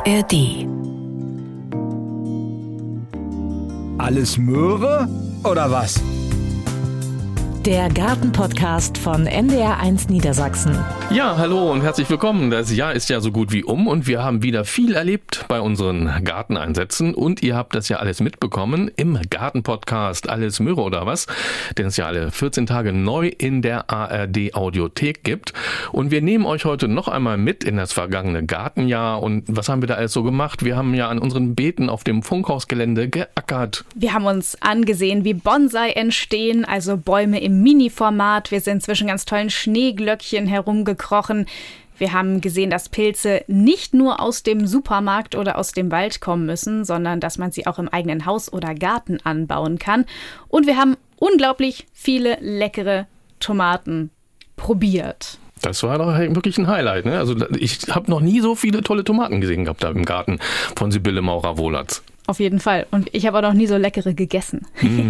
ARD. Alles Möhre oder was? Der Gartenpodcast von NDR1 Niedersachsen. Ja, hallo und herzlich willkommen. Das Jahr ist ja so gut wie um und wir haben wieder viel erlebt bei unseren Garteneinsätzen und ihr habt das ja alles mitbekommen im Gartenpodcast Alles Möhre oder was, den es ja alle 14 Tage neu in der ARD Audiothek gibt. Und wir nehmen euch heute noch einmal mit in das vergangene Gartenjahr und was haben wir da alles so gemacht? Wir haben ja an unseren Beeten auf dem Funkhausgelände geackert. Wir haben uns angesehen, wie Bonsai entstehen, also Bäume im Mini-Format. Wir sind zwischen ganz tollen Schneeglöckchen herumgekrochen. Wir haben gesehen, dass Pilze nicht nur aus dem Supermarkt oder aus dem Wald kommen müssen, sondern dass man sie auch im eigenen Haus oder Garten anbauen kann. Und wir haben unglaublich viele leckere Tomaten probiert. Das war doch wirklich ein Highlight, ne? Also ich habe noch nie so viele tolle Tomaten gesehen gehabt da im Garten von Sibylle Maurer-Wohlatz. Auf jeden Fall. Und ich habe auch noch nie so leckere gegessen.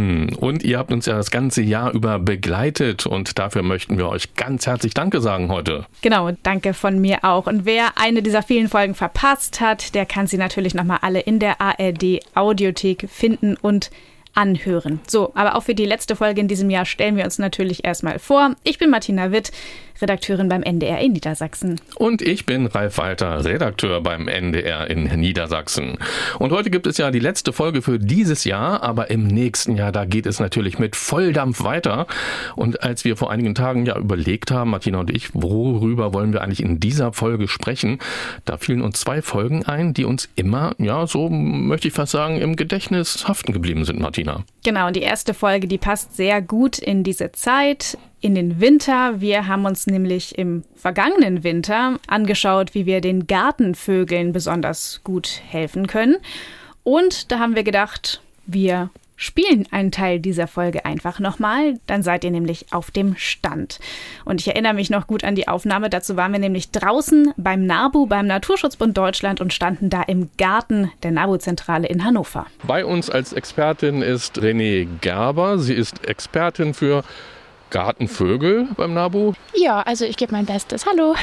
Und ihr habt uns ja das ganze Jahr über begleitet und dafür möchten wir euch ganz herzlich Danke sagen heute. Genau, danke von mir auch. Und wer eine dieser vielen Folgen verpasst hat, der kann sie natürlich nochmal alle in der ARD Audiothek finden und anhören. So, aber auch für die letzte Folge in diesem Jahr stellen wir uns natürlich erstmal vor. Ich bin Martina Witt, Redakteurin beim NDR in Niedersachsen. Und ich bin Ralf Walter, Redakteur beim NDR in Niedersachsen. Und heute gibt es ja die letzte Folge für dieses Jahr, aber im nächsten Jahr, da geht es natürlich mit Volldampf weiter. Und als wir vor einigen Tagen ja überlegt haben, Martina und ich, worüber wollen wir eigentlich in dieser Folge sprechen, da fielen uns 2 Folgen ein, die uns immer, ja, so möchte ich fast sagen, im Gedächtnis haften geblieben sind, Martina. Genau, und die erste Folge, die passt sehr gut in diese Zeit, in den Winter. Wir haben uns nämlich im vergangenen Winter angeschaut, wie wir den Gartenvögeln besonders gut helfen können. Und da haben wir gedacht, wir spielen einen Teil dieser Folge einfach nochmal. Dann seid ihr nämlich auf dem Stand. Und ich erinnere mich noch gut an die Aufnahme. Dazu waren wir nämlich draußen beim NABU, beim Naturschutzbund Deutschland und standen da im Garten der NABU-Zentrale in Hannover. Bei uns als Expertin ist Renée Gerber. Sie ist Expertin für Gartenvögel beim NABU. Ja, also ich gebe mein Bestes. Hallo.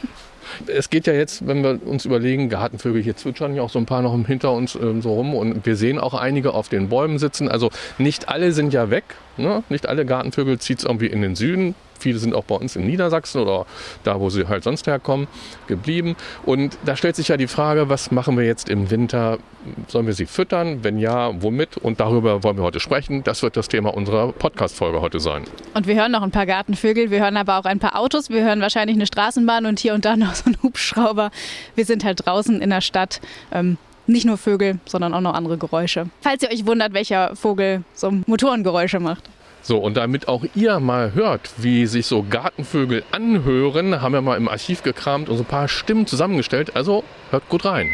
Es geht ja jetzt, wenn wir uns überlegen, Gartenvögel, hier zwitschern ja auch so ein paar noch hinter uns so rum und wir sehen auch einige auf den Bäumen sitzen. Also nicht alle sind ja weg, ne? Nicht alle Gartenvögel zieht es irgendwie in den Süden. Viele sind auch bei uns in Niedersachsen oder da, wo sie halt sonst herkommen, geblieben. Und da stellt sich ja die Frage, was machen wir jetzt im Winter? Sollen wir sie füttern? Wenn ja, womit? Und darüber wollen wir heute sprechen. Das wird das Thema unserer Podcast-Folge heute sein. Und wir hören noch ein paar Gartenvögel, wir hören aber auch ein paar Autos, wir hören wahrscheinlich eine Straßenbahn und hier und da noch so einen Hubschrauber. Wir sind halt draußen in der Stadt. Nicht nur Vögel, sondern auch noch andere Geräusche. Falls ihr euch wundert, welcher Vogel so Motorengeräusche macht. So, und damit auch ihr mal hört, wie sich so Gartenvögel anhören, haben wir mal im Archiv gekramt und so ein paar Stimmen zusammengestellt. Also hört gut rein.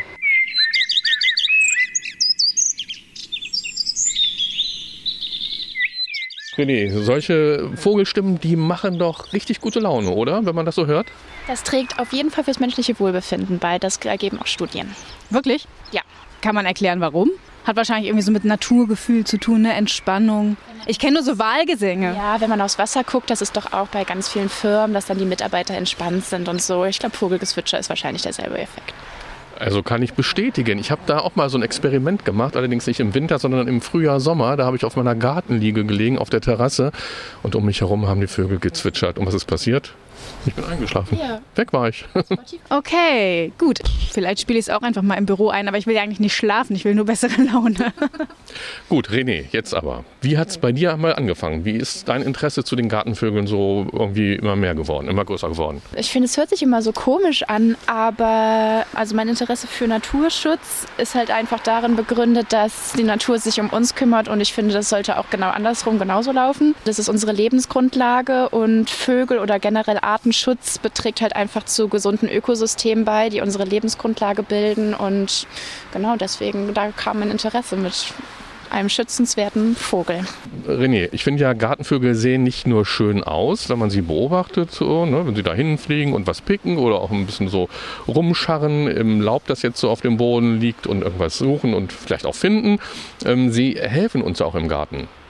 René, solche Vogelstimmen, die machen doch richtig gute Laune, oder? Wenn man das so hört? Das trägt auf jeden Fall fürs menschliche Wohlbefinden bei. Das ergeben auch Studien. Wirklich? Ja. Kann man erklären, warum? Hat wahrscheinlich irgendwie so mit Naturgefühl zu tun, ne? Entspannung. Ich kenne nur so Wahlgesänge. Ja, wenn man aufs Wasser guckt, das ist doch auch bei ganz vielen Firmen, dass dann die Mitarbeiter entspannt sind und so. Ich glaube, Vogelgezwitscher ist wahrscheinlich derselbe Effekt. Also kann ich bestätigen. Ich habe da auch mal so ein Experiment gemacht, allerdings nicht im Winter, sondern im Frühjahr, Sommer. Da habe ich auf meiner Gartenliege gelegen, auf der Terrasse. Und um mich herum haben die Vögel gezwitschert. Und was ist passiert? Ich bin eingeschlafen. Ja. Weg war ich. Okay, gut. Vielleicht spiele ich es auch einfach mal im Büro ein, aber ich will ja eigentlich nicht schlafen, ich will nur bessere Laune. Gut, René, jetzt aber. Wie hat es bei dir mal angefangen? Wie ist dein Interesse zu den Gartenvögeln so irgendwie immer mehr geworden, immer größer geworden? Ich finde, es hört sich immer so komisch an, aber also mein Interesse für Naturschutz ist halt einfach darin begründet, dass die Natur sich um uns kümmert und ich finde, das sollte auch genau andersrum genauso laufen. Das ist unsere Lebensgrundlage und Vögel oder generell Artenschutz beträgt halt einfach zu gesunden Ökosystemen bei, die unsere Lebensgrundlage bilden und genau deswegen, da kam mein Interesse mit einem schützenswerten Vogel. René, ich finde ja, Gartenvögel sehen nicht nur schön aus, wenn man sie beobachtet, so, ne, wenn sie da hinfliegen und was picken oder auch ein bisschen so rumscharren im Laub, das jetzt so auf dem Boden liegt und irgendwas suchen und vielleicht auch finden. Sie helfen uns auch im Garten.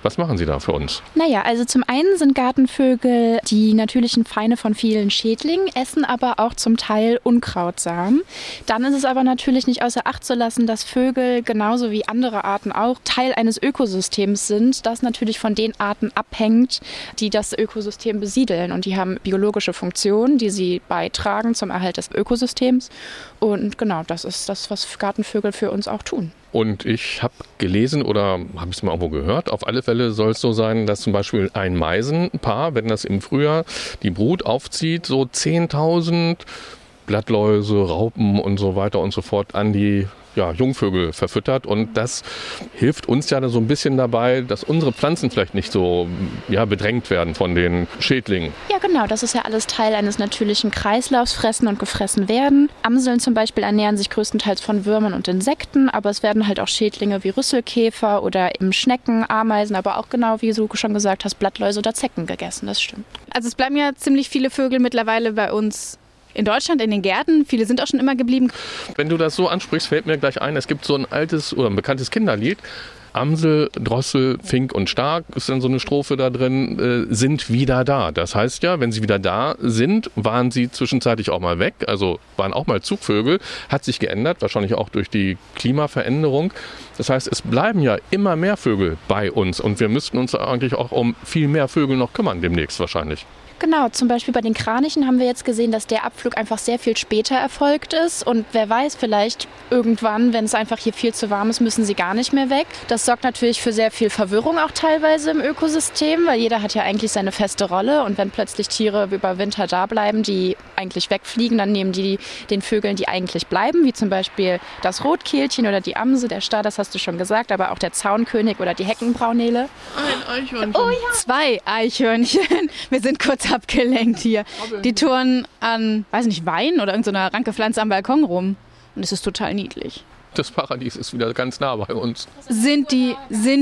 Was machen Sie da für uns? Naja, also zum einen sind Gartenvögel die natürlichen Feinde von vielen Schädlingen, essen aber auch zum Teil Unkrautsamen. Dann ist es aber natürlich nicht außer Acht zu lassen, dass Vögel genauso wie andere Arten auch Teil eines Ökosystems sind, das natürlich von den Arten abhängt, die das Ökosystem besiedeln. Und die haben biologische Funktionen, die sie beitragen zum Erhalt des Ökosystems. Und genau, das ist das, was Gartenvögel für uns auch tun. Und ich habe gelesen oder habe es mal irgendwo gehört, auf alle Fälle soll es so sein, dass zum Beispiel ein Meisenpaar, wenn das im Frühjahr die Brut aufzieht, so 10.000 Blattläuse, Raupen und so weiter und so fort an die Jungvögel verfüttert. Und das hilft uns ja so ein bisschen dabei, dass unsere Pflanzen vielleicht nicht so bedrängt werden von den Schädlingen. Ja, genau. Das ist ja alles Teil eines natürlichen Kreislaufs, fressen und gefressen werden. Amseln zum Beispiel ernähren sich größtenteils von Würmern und Insekten, aber es werden halt auch Schädlinge wie Rüsselkäfer oder eben Schnecken, Ameisen, aber auch genau, wie du schon gesagt hast, Blattläuse oder Zecken gegessen. Das stimmt. Also es bleiben ja ziemlich viele Vögel mittlerweile bei uns in Deutschland, in den Gärten. Viele sind auch schon immer geblieben. Wenn du das so ansprichst, fällt mir gleich ein, es gibt so ein altes oder ein bekanntes Kinderlied. Amsel, Drossel, Fink und Stark, ist dann so eine Strophe da drin, sind wieder da. Das heißt ja, wenn sie wieder da sind, waren sie zwischenzeitlich auch mal weg, also waren auch mal Zugvögel, hat sich geändert, wahrscheinlich auch durch die Klimaveränderung. Das heißt, es bleiben ja immer mehr Vögel bei uns und wir müssten uns eigentlich auch um viel mehr Vögel noch kümmern demnächst wahrscheinlich. Genau, zum Beispiel bei den Kranichen haben wir jetzt gesehen, dass der Abflug einfach sehr viel später erfolgt ist. Und wer weiß, vielleicht irgendwann, wenn es einfach hier viel zu warm ist, müssen sie gar nicht mehr weg. Das sorgt natürlich für sehr viel Verwirrung auch teilweise im Ökosystem, weil jeder hat ja eigentlich seine feste Rolle. Und wenn plötzlich Tiere über Winter da bleiben, die eigentlich wegfliegen, dann nehmen die den Vögeln, die eigentlich bleiben, wie zum Beispiel das Rotkehlchen oder die Amse, der Star, das hast du schon gesagt, aber auch der Zaunkönig oder die Heckenbraunele. Ein Eichhörnchen. Oh ja. 2 Eichhörnchen. Wir sind kurz abgelenkt hier. Die turnen an, weiß nicht, Wein oder irgendeiner Rankepflanze am Balkon rum. Und es ist total niedlich. Das Paradies ist wieder ganz nah bei uns. Sind die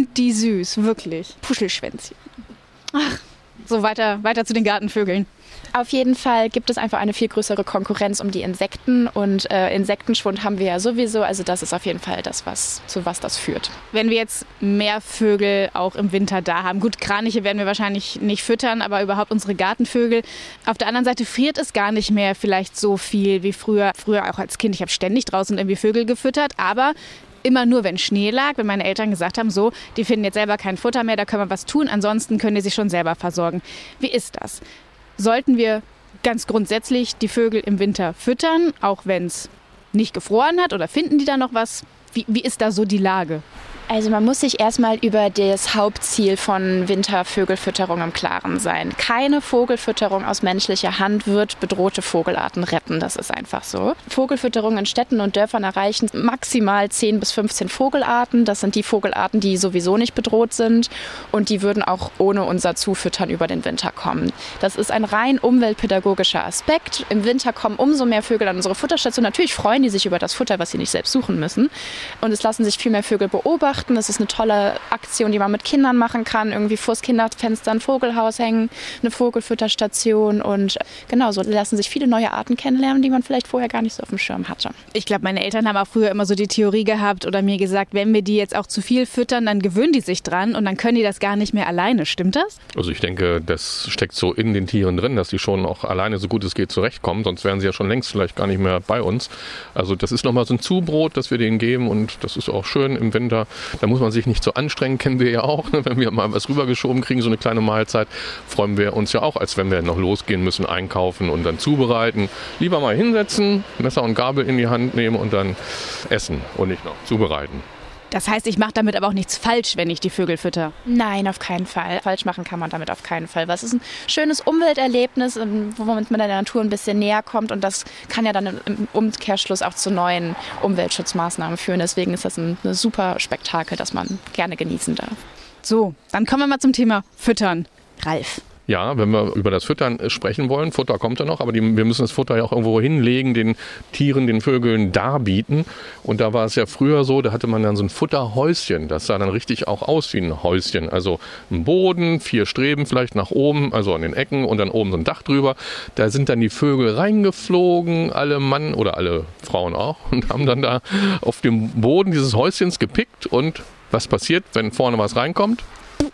süß, wirklich. Puschelschwänzchen. Ach, so weiter zu den Gartenvögeln. Auf jeden Fall gibt es einfach eine viel größere Konkurrenz um die Insekten und Insektenschwund haben wir ja sowieso, also das ist auf jeden Fall das, zu was das führt. Wenn wir jetzt mehr Vögel auch im Winter da haben, gut, Kraniche werden wir wahrscheinlich nicht füttern, aber überhaupt unsere Gartenvögel. Auf der anderen Seite friert es gar nicht mehr vielleicht so viel wie früher. Früher auch als Kind, ich habe ständig draußen irgendwie Vögel gefüttert, aber immer nur, wenn Schnee lag, wenn meine Eltern gesagt haben, so, die finden jetzt selber kein Futter mehr, da können wir was tun, ansonsten können die sich schon selber versorgen. Wie ist das? Sollten wir ganz grundsätzlich die Vögel im Winter füttern, auch wenn es nicht gefroren hat? Oder finden die da noch was? Wie ist da so die Lage? Also man muss sich erstmal über das Hauptziel von Wintervögelfütterung im Klaren sein. Keine Vogelfütterung aus menschlicher Hand wird bedrohte Vogelarten retten. Das ist einfach so. Vogelfütterung in Städten und Dörfern erreichen maximal 10 bis 15 Vogelarten. Das sind die Vogelarten, die sowieso nicht bedroht sind. Und die würden auch ohne unser Zufüttern über den Winter kommen. Das ist ein rein umweltpädagogischer Aspekt. Im Winter kommen umso mehr Vögel an unsere Futterstation. Natürlich freuen die sich über das Futter, was sie nicht selbst suchen müssen. Und es lassen sich viel mehr Vögel beobachten. Das ist eine tolle Aktion, die man mit Kindern machen kann. Irgendwie vors Kinderfenster ein Vogelhaus hängen, eine Vogelfütterstation. Und genau, so lassen sich viele neue Arten kennenlernen, die man vielleicht vorher gar nicht so auf dem Schirm hatte. Ich glaube, meine Eltern haben auch früher immer so die Theorie gehabt oder mir gesagt, wenn wir die jetzt auch zu viel füttern, dann gewöhnen die sich dran und dann können die das gar nicht mehr alleine. Stimmt das? Also ich denke, das steckt so in den Tieren drin, dass die schon auch alleine so gut es geht zurechtkommen. Sonst wären sie ja schon längst vielleicht gar nicht mehr bei uns. Also das ist nochmal so ein Zubrot, das wir denen geben und das ist auch schön im Winter. Da muss man sich nicht so anstrengen, kennen wir ja auch. Wenn wir mal was rübergeschoben kriegen, so eine kleine Mahlzeit, freuen wir uns ja auch, als wenn wir noch losgehen müssen, einkaufen und dann zubereiten. Lieber mal hinsetzen, Messer und Gabel in die Hand nehmen und dann essen und nicht noch zubereiten. Das heißt, ich mache damit aber auch nichts falsch, wenn ich die Vögel fütter? Nein, auf keinen Fall. Falsch machen kann man damit auf keinen Fall. Es ist ein schönes Umwelterlebnis, womit man der Natur ein bisschen näher kommt. Und das kann ja dann im Umkehrschluss auch zu neuen Umweltschutzmaßnahmen führen. Deswegen ist das ein super Spektakel, das man gerne genießen darf. So, dann kommen wir mal zum Thema Füttern. Ralf. Ja, wenn wir über das Füttern sprechen wollen, Futter kommt ja noch, aber wir müssen das Futter ja auch irgendwo hinlegen, den Tieren, den Vögeln darbieten. Und da war es ja früher so, da hatte man dann so ein Futterhäuschen, das sah dann richtig auch aus wie ein Häuschen. Also ein Boden, 4 Streben vielleicht nach oben, also an den Ecken und dann oben so ein Dach drüber. Da sind dann die Vögel reingeflogen, alle Mann oder alle Frauen auch, und haben dann da auf dem Boden dieses Häuschens gepickt. Und was passiert, wenn vorne was reinkommt?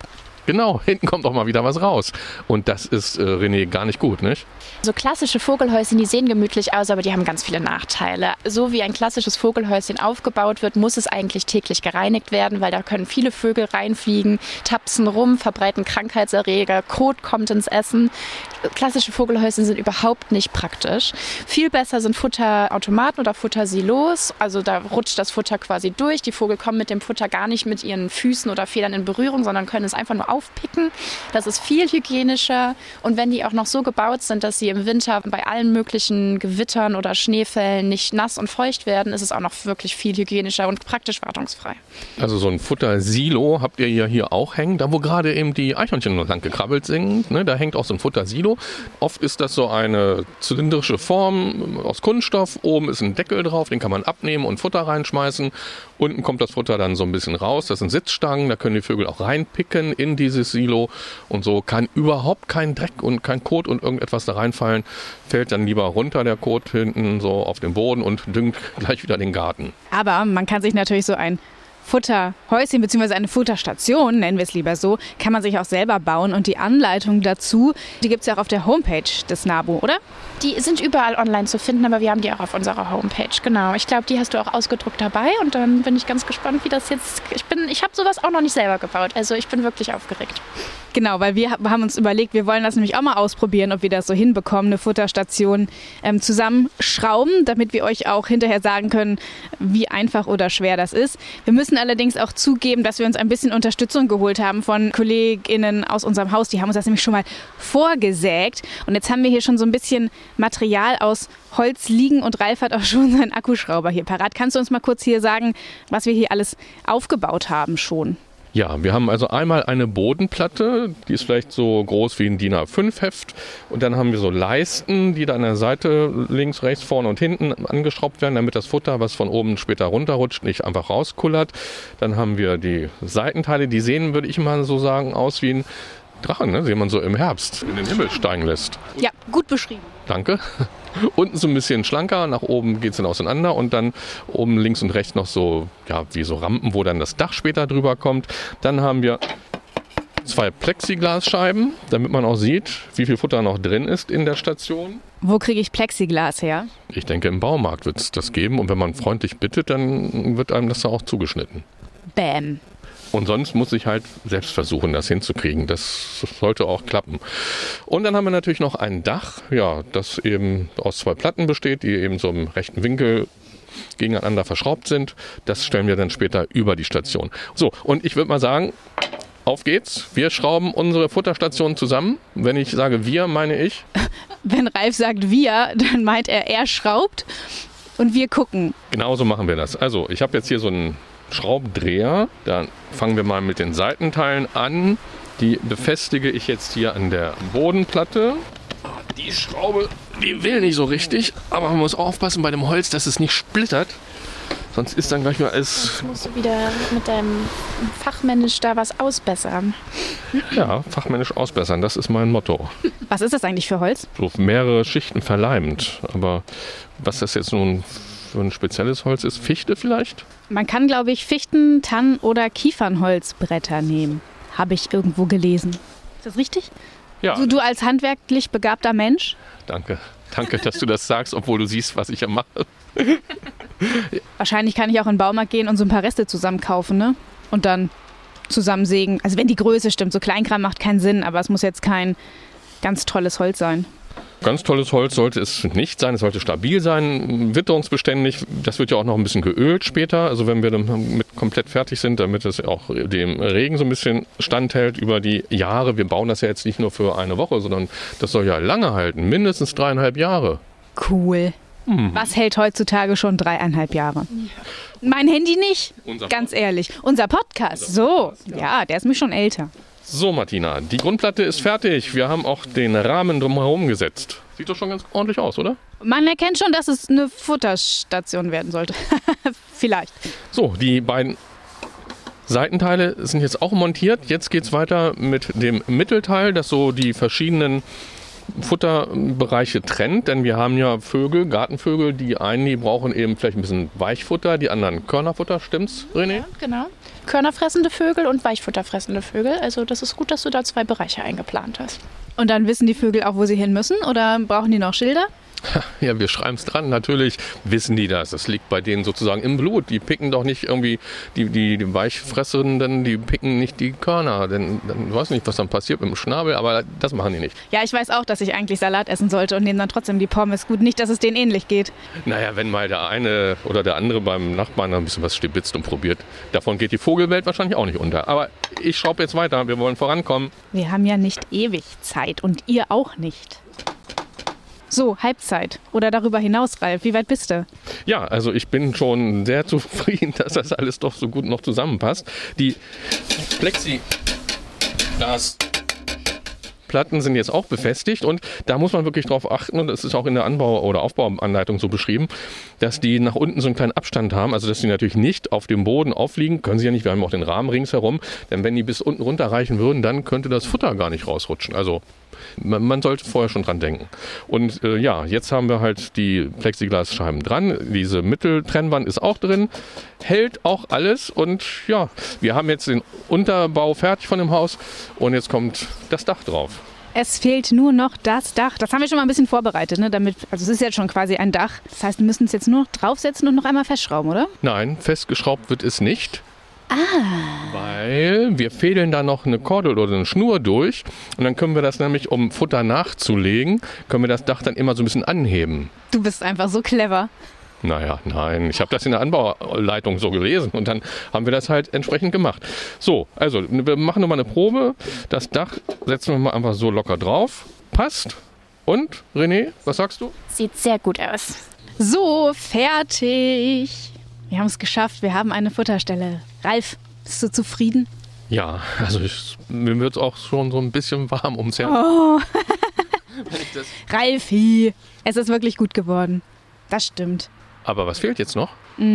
Genau, hinten kommt auch mal wieder was raus. Und das ist, René, gar nicht gut, nicht? So klassische Vogelhäuschen, die sehen gemütlich aus, aber die haben ganz viele Nachteile. So wie ein klassisches Vogelhäuschen aufgebaut wird, muss es eigentlich täglich gereinigt werden, weil da können viele Vögel reinfliegen, tapsen rum, verbreiten Krankheitserreger, Kot kommt ins Essen. Klassische Vogelhäuschen sind überhaupt nicht praktisch. Viel besser sind Futterautomaten oder Futtersilos. Also da rutscht das Futter quasi durch. Die Vögel kommen mit dem Futter gar nicht mit ihren Füßen oder Federn in Berührung, sondern können es einfach nur aufpicken. Das ist viel hygienischer. Und wenn die auch noch so gebaut sind, dass sie im Winter bei allen möglichen Gewittern oder Schneefällen nicht nass und feucht werden, ist es auch noch wirklich viel hygienischer und praktisch wartungsfrei. Also so ein Futtersilo habt ihr ja hier auch hängen, da wo gerade eben die Eichhörnchen lang gekrabbelt sind, ne, da hängt auch so ein Futtersilo. Oft ist das so eine zylindrische Form aus Kunststoff, oben ist ein Deckel drauf, den kann man abnehmen und Futter reinschmeißen. Unten kommt das Futter dann so ein bisschen raus, das sind Sitzstangen, da können die Vögel auch reinpicken in dieses Silo und so kann überhaupt kein Dreck und kein Kot und irgendetwas da reinfallen, fällt dann lieber runter der Kot hinten so auf den Boden und düngt gleich wieder den Garten. Aber man kann sich natürlich so ein Futterhäuschen bzw. eine Futterstation, nennen wir es lieber so, kann man sich auch selber bauen. Und die Anleitung dazu, die gibt es ja auch auf der Homepage des NABU, oder? Die sind überall online zu finden, aber wir haben die auch auf unserer Homepage. Genau, ich glaube, die hast du auch ausgedruckt dabei. Und dann bin ich ganz gespannt, wie das jetzt... Ich habe sowas auch noch nicht selber gebaut, also ich bin wirklich aufgeregt. Genau, weil wir haben uns überlegt, wir wollen das nämlich auch mal ausprobieren, ob wir das so hinbekommen, eine Futterstation zusammenschrauben, damit wir euch auch hinterher sagen können, wie einfach oder schwer das ist. Wir müssen allerdings auch zugeben, dass wir uns ein bisschen Unterstützung geholt haben von KollegInnen aus unserem Haus. Die haben uns das nämlich schon mal vorgesägt. Und jetzt haben wir hier schon so ein bisschen Material aus Holz liegen und Ralf hat auch schon seinen Akkuschrauber hier parat. Kannst du uns mal kurz hier sagen, was wir hier alles aufgebaut haben schon? Ja, wir haben also einmal eine Bodenplatte, die ist vielleicht so groß wie ein DIN A5-Heft. Und dann haben wir so Leisten, die da an der Seite links, rechts, vorne und hinten angeschraubt werden, damit das Futter, was von oben später runterrutscht, nicht einfach rauskullert. Dann haben wir die Seitenteile, die sehen, würde ich mal so sagen, aus wie ein Drachen, ne? Den man so im Herbst in den Himmel steigen lässt. Ja, gut beschrieben. Danke. Unten so ein bisschen schlanker, nach oben geht es dann auseinander und dann oben links und rechts noch so, ja, wie so Rampen, wo dann das Dach später drüber kommt. Dann haben wir 2 Plexiglasscheiben, damit man auch sieht, wie viel Futter noch drin ist in der Station. Wo kriege ich Plexiglas her? Ich denke, im Baumarkt wird es das geben und wenn man freundlich bittet, dann wird einem das da auch zugeschnitten. Bäm. Und sonst muss ich halt selbst versuchen, das hinzukriegen. Das sollte auch klappen. Und dann haben wir natürlich noch ein Dach, ja, das eben aus 2 Platten besteht, die eben so im rechten Winkel gegeneinander verschraubt sind. Das stellen wir dann später über die Station. So, und ich würde mal sagen, auf geht's. Wir schrauben unsere Futterstation zusammen. Wenn ich sage wir, meine ich. Wenn Ralf sagt wir, dann meint er schraubt und wir gucken. Genauso machen wir das. Also, ich habe jetzt hier so einen Schraubendreher. Dann fangen wir mal mit den Seitenteilen an. Die befestige ich jetzt hier an der Bodenplatte. Die Schraube, die will nicht so richtig, aber man muss aufpassen bei dem Holz, dass es nicht splittert. Sonst ist dann gleich mal alles... Jetzt musst du wieder mit deinem Fachmännisch da was ausbessern. Ja, fachmännisch ausbessern, das ist mein Motto. Was ist das eigentlich für Holz? So mehrere Schichten verleimt. Aber was das jetzt nun für ein spezielles Holz ist, Fichte vielleicht? Man kann, glaube ich, Fichten-, Tann- oder Kiefernholzbretter nehmen. Habe ich irgendwo gelesen. Ist das richtig? Ja. Also du als handwerklich begabter Mensch? Danke. Danke, dass du das sagst, obwohl du siehst, was ich ja mache. Wahrscheinlich kann ich auch in den Baumarkt gehen und so ein paar Reste zusammen kaufen, ne? Und dann zusammensägen. Also wenn die Größe stimmt, so Kleinkram macht keinen Sinn, aber es muss jetzt kein ganz tolles Holz sein. Ganz tolles Holz sollte es nicht sein, es sollte stabil sein, witterungsbeständig. Das wird ja auch noch ein bisschen geölt später, also wenn wir damit komplett fertig sind, damit es auch dem Regen so ein bisschen standhält über die Jahre. Wir bauen das ja jetzt nicht nur für eine Woche, sondern das soll ja lange halten, mindestens 3,5 Jahre. Cool. Was hält heutzutage schon 3,5 Jahre? Ja. Mein Handy nicht, ganz ehrlich. Unser Podcast, so, ja, der ist mir schon älter. So, Martina, die Grundplatte ist fertig. Wir haben auch den Rahmen drumherum gesetzt. Sieht doch schon ganz ordentlich aus, oder? Man erkennt schon, dass es eine Futterstation werden sollte. Vielleicht. So, die beiden Seitenteile sind jetzt auch montiert. Jetzt geht es weiter mit dem Mittelteil, das so die verschiedenen Futterbereiche trennt, denn wir haben ja Vögel, Gartenvögel, die einen, die brauchen eben vielleicht ein bisschen Weichfutter, die anderen Körnerfutter, stimmt's, René? Ja, genau. Körnerfressende Vögel und Weichfutterfressende Vögel. Also das ist gut, dass du da 2 Bereiche eingeplant hast. Und dann wissen die Vögel auch, wo sie hin müssen? Oder brauchen die noch Schilder? Ja, wir schreiben es dran. Natürlich wissen die das. Das liegt bei denen sozusagen im Blut. Die picken doch nicht irgendwie, die Weichfressenden, die picken nicht die Körner. Denn dann weiß nicht, was dann passiert mit dem Schnabel, aber das machen die nicht. Ja, ich weiß auch, dass ich eigentlich Salat essen sollte und nehmen dann trotzdem die Pommes. Gut, nicht, dass es denen ähnlich geht. Naja, wenn mal der eine oder der andere beim Nachbarn ein bisschen was stibitzt und probiert, davon geht die Vogelwelt wahrscheinlich auch nicht unter. Aber ich schraube jetzt weiter. Wir wollen vorankommen. Wir haben ja nicht ewig Zeit und ihr auch nicht. So, Halbzeit oder darüber hinaus, Ralf. Wie weit bist du? Ja, also ich bin schon sehr zufrieden, dass das alles doch so gut noch zusammenpasst. Die Plexiglasplatten sind jetzt auch befestigt und da muss man wirklich drauf achten, und das ist auch in der Anbau- oder Aufbauanleitung so beschrieben, dass die nach unten so einen kleinen Abstand haben, also dass die natürlich nicht auf dem Boden aufliegen, können sie ja nicht, wir haben auch den Rahmen ringsherum, denn wenn die bis unten runter reichen würden, dann könnte das Futter gar nicht rausrutschen. Also man sollte vorher schon dran denken. Und ja, jetzt haben wir halt die Plexiglasscheiben dran. Diese Mitteltrennwand ist auch drin. Hält auch alles. Und ja, wir haben jetzt den Unterbau fertig von dem Haus. Und jetzt kommt das Dach drauf. Es fehlt nur noch das Dach. Das haben wir schon mal ein bisschen vorbereitet, ne? Also es ist jetzt schon quasi ein Dach. Das heißt, wir müssen es jetzt nur noch draufsetzen und noch einmal festschrauben, oder? Nein, festgeschraubt wird es nicht. Weil wir fädeln da noch eine Kordel oder eine Schnur durch und dann können wir das nämlich, um Futter nachzulegen, können wir das Dach dann immer so ein bisschen anheben. Du bist einfach so clever. Naja, nein, ich habe das in der Anbauleitung so gelesen und dann haben wir das halt entsprechend gemacht. So, also wir machen nochmal eine Probe. Das Dach setzen wir mal einfach so locker drauf. Passt. Und, René, was sagst du? Sieht sehr gut aus. So, fertig. Wir haben es geschafft, wir haben eine Futterstelle. Ralf, bist du zufrieden? Ja, also mir wird es auch schon so ein bisschen warm ums Herz. Oh. Ralfi, es ist wirklich gut geworden. Das stimmt. Aber was fehlt jetzt noch?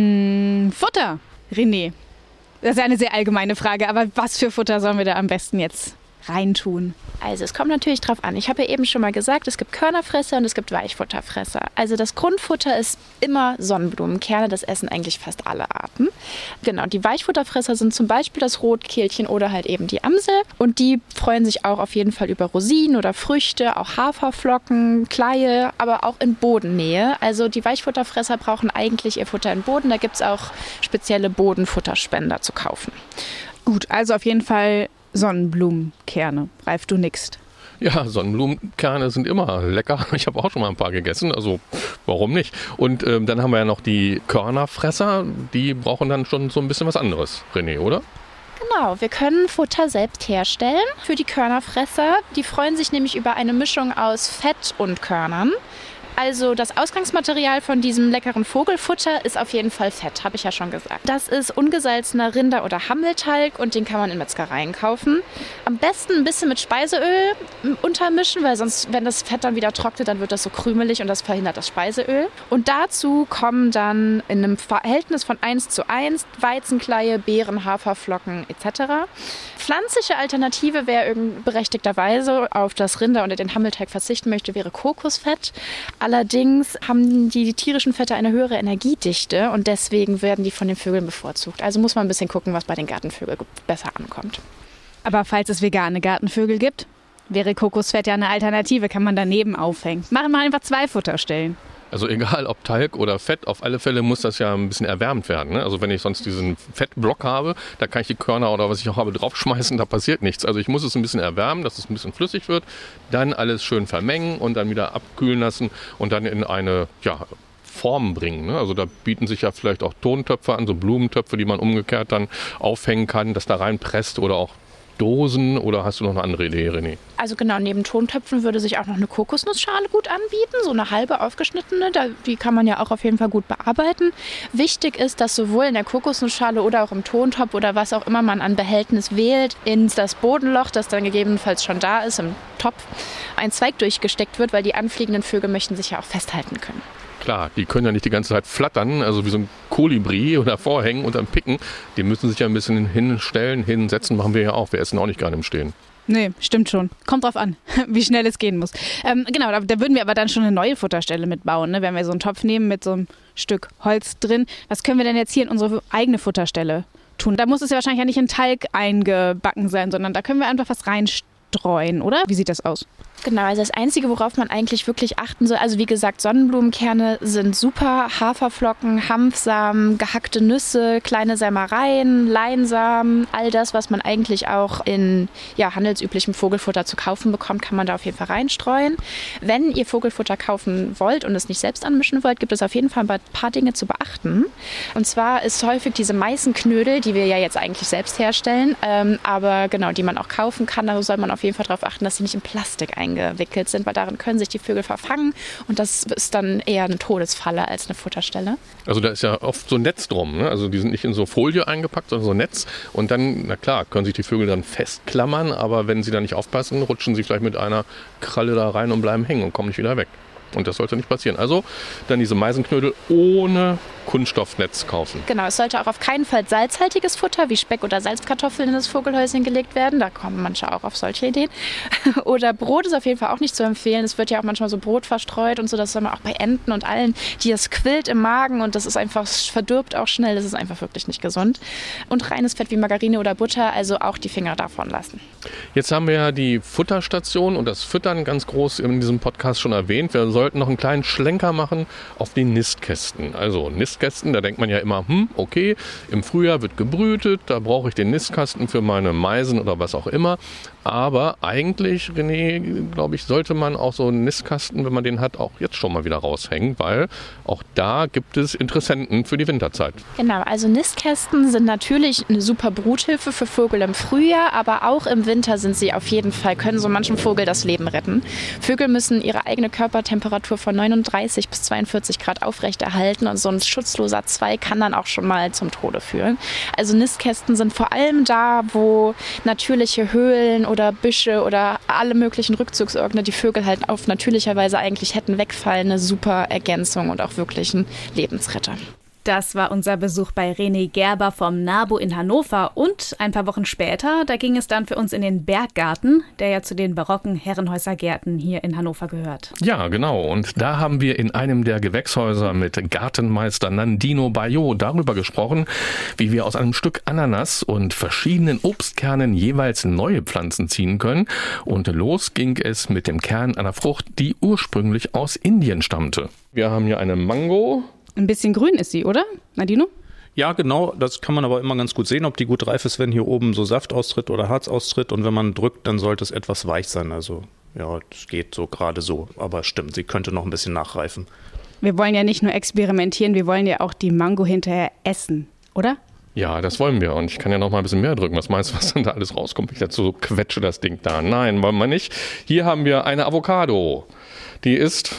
Futter, René. Das ist eine sehr allgemeine Frage, aber was für Futter sollen wir da am besten jetzt reintun? Also es kommt natürlich drauf an. Ich habe ja eben schon mal gesagt, es gibt Körnerfresser und es gibt Weichfutterfresser. Also das Grundfutter ist immer Sonnenblumenkerne, das essen eigentlich fast alle Arten. Genau, die Weichfutterfresser sind zum Beispiel das Rotkehlchen oder halt eben die Amsel. Und die freuen sich auch auf jeden Fall über Rosinen oder Früchte, auch Haferflocken, Kleie, aber auch in Bodennähe. Also die Weichfutterfresser brauchen eigentlich ihr Futter im Boden. Da gibt es auch spezielle Bodenfutterspender zu kaufen. Gut, also auf jeden Fall Sonnenblumenkerne. Ralf, du nickst. Ja, Sonnenblumenkerne sind immer lecker. Ich habe auch schon mal ein paar gegessen, also warum nicht? Und dann haben wir ja noch die Körnerfresser, die brauchen dann schon so ein bisschen was anderes, René, oder? Genau, wir können Futter selbst herstellen für die Körnerfresser. Die freuen sich nämlich über eine Mischung aus Fett und Körnern. Also das Ausgangsmaterial von diesem leckeren Vogelfutter ist auf jeden Fall Fett, habe ich ja schon gesagt. Das ist ungesalzener Rinder- oder Hammeltalg und den kann man in Metzgereien kaufen. Am besten ein bisschen mit Speiseöl untermischen, weil sonst, wenn das Fett dann wieder trocknet, dann wird das so krümelig und das verhindert das Speiseöl. Und dazu kommen dann in einem Verhältnis von 1:1 Weizenkleie, Beeren, Haferflocken etc. Pflanzliche Alternative, wer berechtigterweise auf das Rinder- oder den Hammelteig verzichten möchte, wäre Kokosfett. Allerdings haben die tierischen Fette eine höhere Energiedichte und deswegen werden die von den Vögeln bevorzugt. Also muss man ein bisschen gucken, was bei den Gartenvögeln besser ankommt. Aber falls es vegane Gartenvögel gibt, wäre Kokosfett ja eine Alternative, kann man daneben aufhängen. Machen wir einfach 2 Futterstellen. Also egal ob Talg oder Fett, auf alle Fälle muss das ja ein bisschen erwärmt werden. Ne? Also wenn ich sonst diesen Fettblock habe, da kann ich die Körner oder was ich auch habe draufschmeißen, da passiert nichts. Also ich muss es ein bisschen erwärmen, dass es ein bisschen flüssig wird, dann alles schön vermengen und dann wieder abkühlen lassen und dann in eine Form bringen. Ne? Also da bieten sich ja vielleicht auch Tontöpfe an, so Blumentöpfe, die man umgekehrt dann aufhängen kann, das da reinpresst oder auch Dosen, oder hast du noch eine andere Idee, René? Also genau, neben Tontöpfen würde sich auch noch eine Kokosnussschale gut anbieten, so eine halbe aufgeschnittene, die kann man ja auch auf jeden Fall gut bearbeiten. Wichtig ist, dass sowohl in der Kokosnussschale oder auch im Tontopf oder was auch immer man an Behältnis wählt, in das Bodenloch, das dann gegebenenfalls schon da ist, im Topf, ein Zweig durchgesteckt wird, weil die anfliegenden Vögel möchten sich ja auch festhalten können. Klar, die können ja nicht die ganze Zeit flattern, also wie so ein Kolibri oder vorhängen und dann picken. Die müssen sich ja ein bisschen hinstellen, hinsetzen, machen wir ja auch. Wir essen auch nicht gerne im Stehen. Nee, stimmt schon. Kommt drauf an, wie schnell es gehen muss. Genau, da würden wir aber dann schon eine neue Futterstelle mitbauen, ne? Wenn wir so einen Topf nehmen mit so einem Stück Holz drin. Was können wir denn jetzt hier in unsere eigene Futterstelle tun? Da muss es ja wahrscheinlich ja nicht in Talg eingebacken sein, sondern da können wir einfach was reinstreuen, oder? Wie sieht das aus? Genau, also das Einzige, worauf man eigentlich wirklich achten soll, also wie gesagt, Sonnenblumenkerne sind super, Haferflocken, Hanfsamen, gehackte Nüsse, kleine Sämereien, Leinsamen, all das, was man eigentlich auch in handelsüblichem Vogelfutter zu kaufen bekommt, kann man da auf jeden Fall reinstreuen. Wenn ihr Vogelfutter kaufen wollt und es nicht selbst anmischen wollt, gibt es auf jeden Fall ein paar Dinge zu beachten. Und zwar ist häufig diese Meißenknödel, die wir ja jetzt eigentlich selbst herstellen, aber genau, die man auch kaufen kann, da soll man auf jeden Fall darauf achten, dass sie nicht in Plastik eingewickelt sind, weil darin können sich die Vögel verfangen und das ist dann eher eine Todesfalle als eine Futterstelle. Also da ist ja oft so ein Netz drum, ne? Also die sind nicht in so Folie eingepackt, sondern so ein Netz und dann, na klar, können sich die Vögel dann festklammern, aber wenn sie da nicht aufpassen, rutschen sie vielleicht mit einer Kralle da rein und bleiben hängen und kommen nicht wieder weg. Und das sollte nicht passieren. Also dann diese Meisenknödel ohne Kunststoffnetz kaufen. Genau, es sollte auch auf keinen Fall salzhaltiges Futter wie Speck oder Salzkartoffeln in das Vogelhäuschen gelegt werden. Da kommen manche auch auf solche Ideen. Oder Brot ist auf jeden Fall auch nicht zu empfehlen. Es wird ja auch manchmal so Brot verstreut und so. Das soll man auch bei Enten und allen, das quillt im Magen und das ist einfach, verdirbt auch schnell. Das ist einfach wirklich nicht gesund. Und reines Fett wie Margarine oder Butter, also auch die Finger davon lassen. Jetzt haben wir ja die Futterstation und das Füttern ganz groß in diesem Podcast schon erwähnt. Wir sollten noch einen kleinen Schlenker machen auf die Nistkästen. Also Nistkästen, da denkt man ja immer, okay, im Frühjahr wird gebrütet, da brauche ich den Nistkasten für meine Meisen oder was auch immer. Aber eigentlich, René, glaube ich, sollte man auch so einen Nistkasten, wenn man den hat, auch jetzt schon mal wieder raushängen, weil auch da gibt es Interessenten für die Winterzeit. Genau, also Nistkästen sind natürlich eine super Bruthilfe für Vögel im Frühjahr, aber auch im Winter sind sie auf jeden Fall, können so manchem Vogel das Leben retten. Vögel müssen ihre eigene Körpertemperatur von 39 bis 42 Grad aufrechterhalten und so ein schutzloser Zweig kann dann auch schon mal zum Tode führen. Also Nistkästen sind vor allem da, wo natürliche Höhlen oder Büsche oder alle möglichen Rückzugsorte die Vögel halt auf natürlicher Weise eigentlich hätten wegfallen, eine super Ergänzung und auch wirklich ein Lebensretter. Das war unser Besuch bei René Gerber vom NABU in Hannover und ein paar Wochen später, da ging es dann für uns in den Berggarten, der ja zu den barocken Herrenhäusergärten hier in Hannover gehört. Ja, genau. Und da haben wir in einem der Gewächshäuser mit Gartenmeister Nandino Bayot darüber gesprochen, wie wir aus einem Stück Ananas und verschiedenen Obstkernen jeweils neue Pflanzen ziehen können. Und los ging es mit dem Kern einer Frucht, die ursprünglich aus Indien stammte. Wir haben hier eine Mango. Ein bisschen grün ist sie, oder, Nandino? Ja, genau. Das kann man aber immer ganz gut sehen, ob die gut reif ist, wenn hier oben so Saft austritt oder Harz austritt. Und wenn man drückt, dann sollte es etwas weich sein. Also ja, es geht so gerade so. Aber stimmt, sie könnte noch ein bisschen nachreifen. Wir wollen ja nicht nur experimentieren, wir wollen ja auch die Mango hinterher essen, oder? Ja, das wollen wir. Und ich kann ja noch mal ein bisschen mehr drücken. Was meinst du, was dann da alles rauskommt? Ich dazu so quetsche das Ding da. Nein, wollen wir nicht. Hier haben wir eine Avocado. Die ist,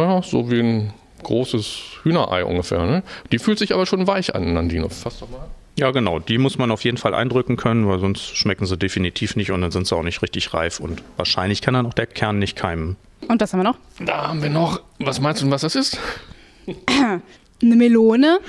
so wie ein großes Hühnerei ungefähr. Ne? Die fühlt sich aber schon weich an, Nandino. Fass doch mal. Ja, genau. Die muss man auf jeden Fall eindrücken können, weil sonst schmecken sie definitiv nicht und dann sind sie auch nicht richtig reif. Und wahrscheinlich kann dann auch der Kern nicht keimen. Und was haben wir noch? Da haben wir noch, was meinst du, was das ist? Eine Melone.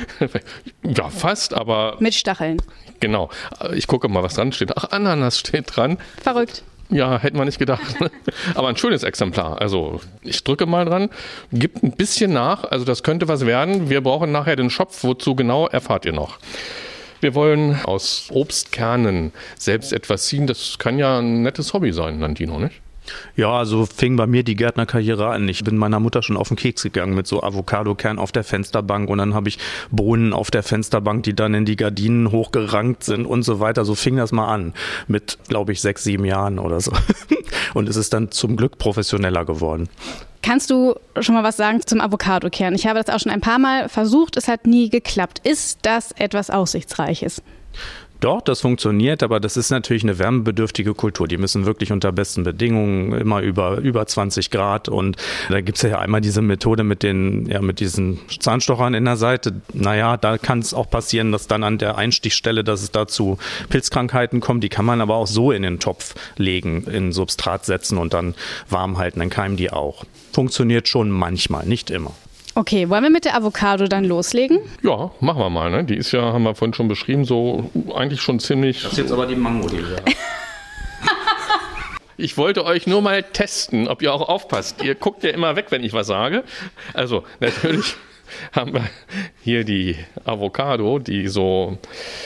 Ja, fast, aber... Mit Stacheln. Genau. Ich gucke mal, was dran steht. Ach, Ananas steht dran. Verrückt. Ja, hätten wir nicht gedacht. Ne? Aber ein schönes Exemplar. Also ich drücke mal dran, gibt ein bisschen nach. Also das könnte was werden. Wir brauchen nachher den Schopf. Wozu genau, erfahrt ihr noch. Wir wollen aus Obstkernen selbst etwas ziehen. Das kann ja ein nettes Hobby sein, Nandino, nicht? Ja, also fing bei mir die Gärtnerkarriere an. Ich bin meiner Mutter schon auf den Keks gegangen mit so Avocadokern auf der Fensterbank und dann habe ich Bohnen auf der Fensterbank, die dann in die Gardinen hochgerankt sind und so weiter. So fing das mal an mit, glaube ich, 6, 7 Jahren oder so. Und es ist dann zum Glück professioneller geworden. Kannst du schon mal was sagen zum Avocadokern? Ich habe das auch schon ein paar Mal versucht, es hat nie geklappt. Ist das etwas Aussichtsreiches? Doch, das funktioniert, aber das ist natürlich eine wärmebedürftige Kultur. Die müssen wirklich unter besten Bedingungen immer über 20 Grad. Und da gibt's ja einmal diese Methode mit diesen Zahnstochern in der Seite. Naja, da kann es auch passieren, dass dann an der Einstichstelle, dass es da zu Pilzkrankheiten kommt. Die kann man aber auch so in den Topf legen, in Substrat setzen und dann warm halten. Dann keimen die auch. Funktioniert schon manchmal, nicht immer. Okay, wollen wir mit der Avocado dann loslegen? Ja, machen wir mal. Ne? Die ist ja, haben wir vorhin schon beschrieben, so eigentlich schon ziemlich... Das ist jetzt aber die Mango, die wir Ich wollte euch nur mal testen, ob ihr auch aufpasst. Ihr guckt ja immer weg, wenn ich was sage. Also natürlich haben wir hier die Avocado, die so,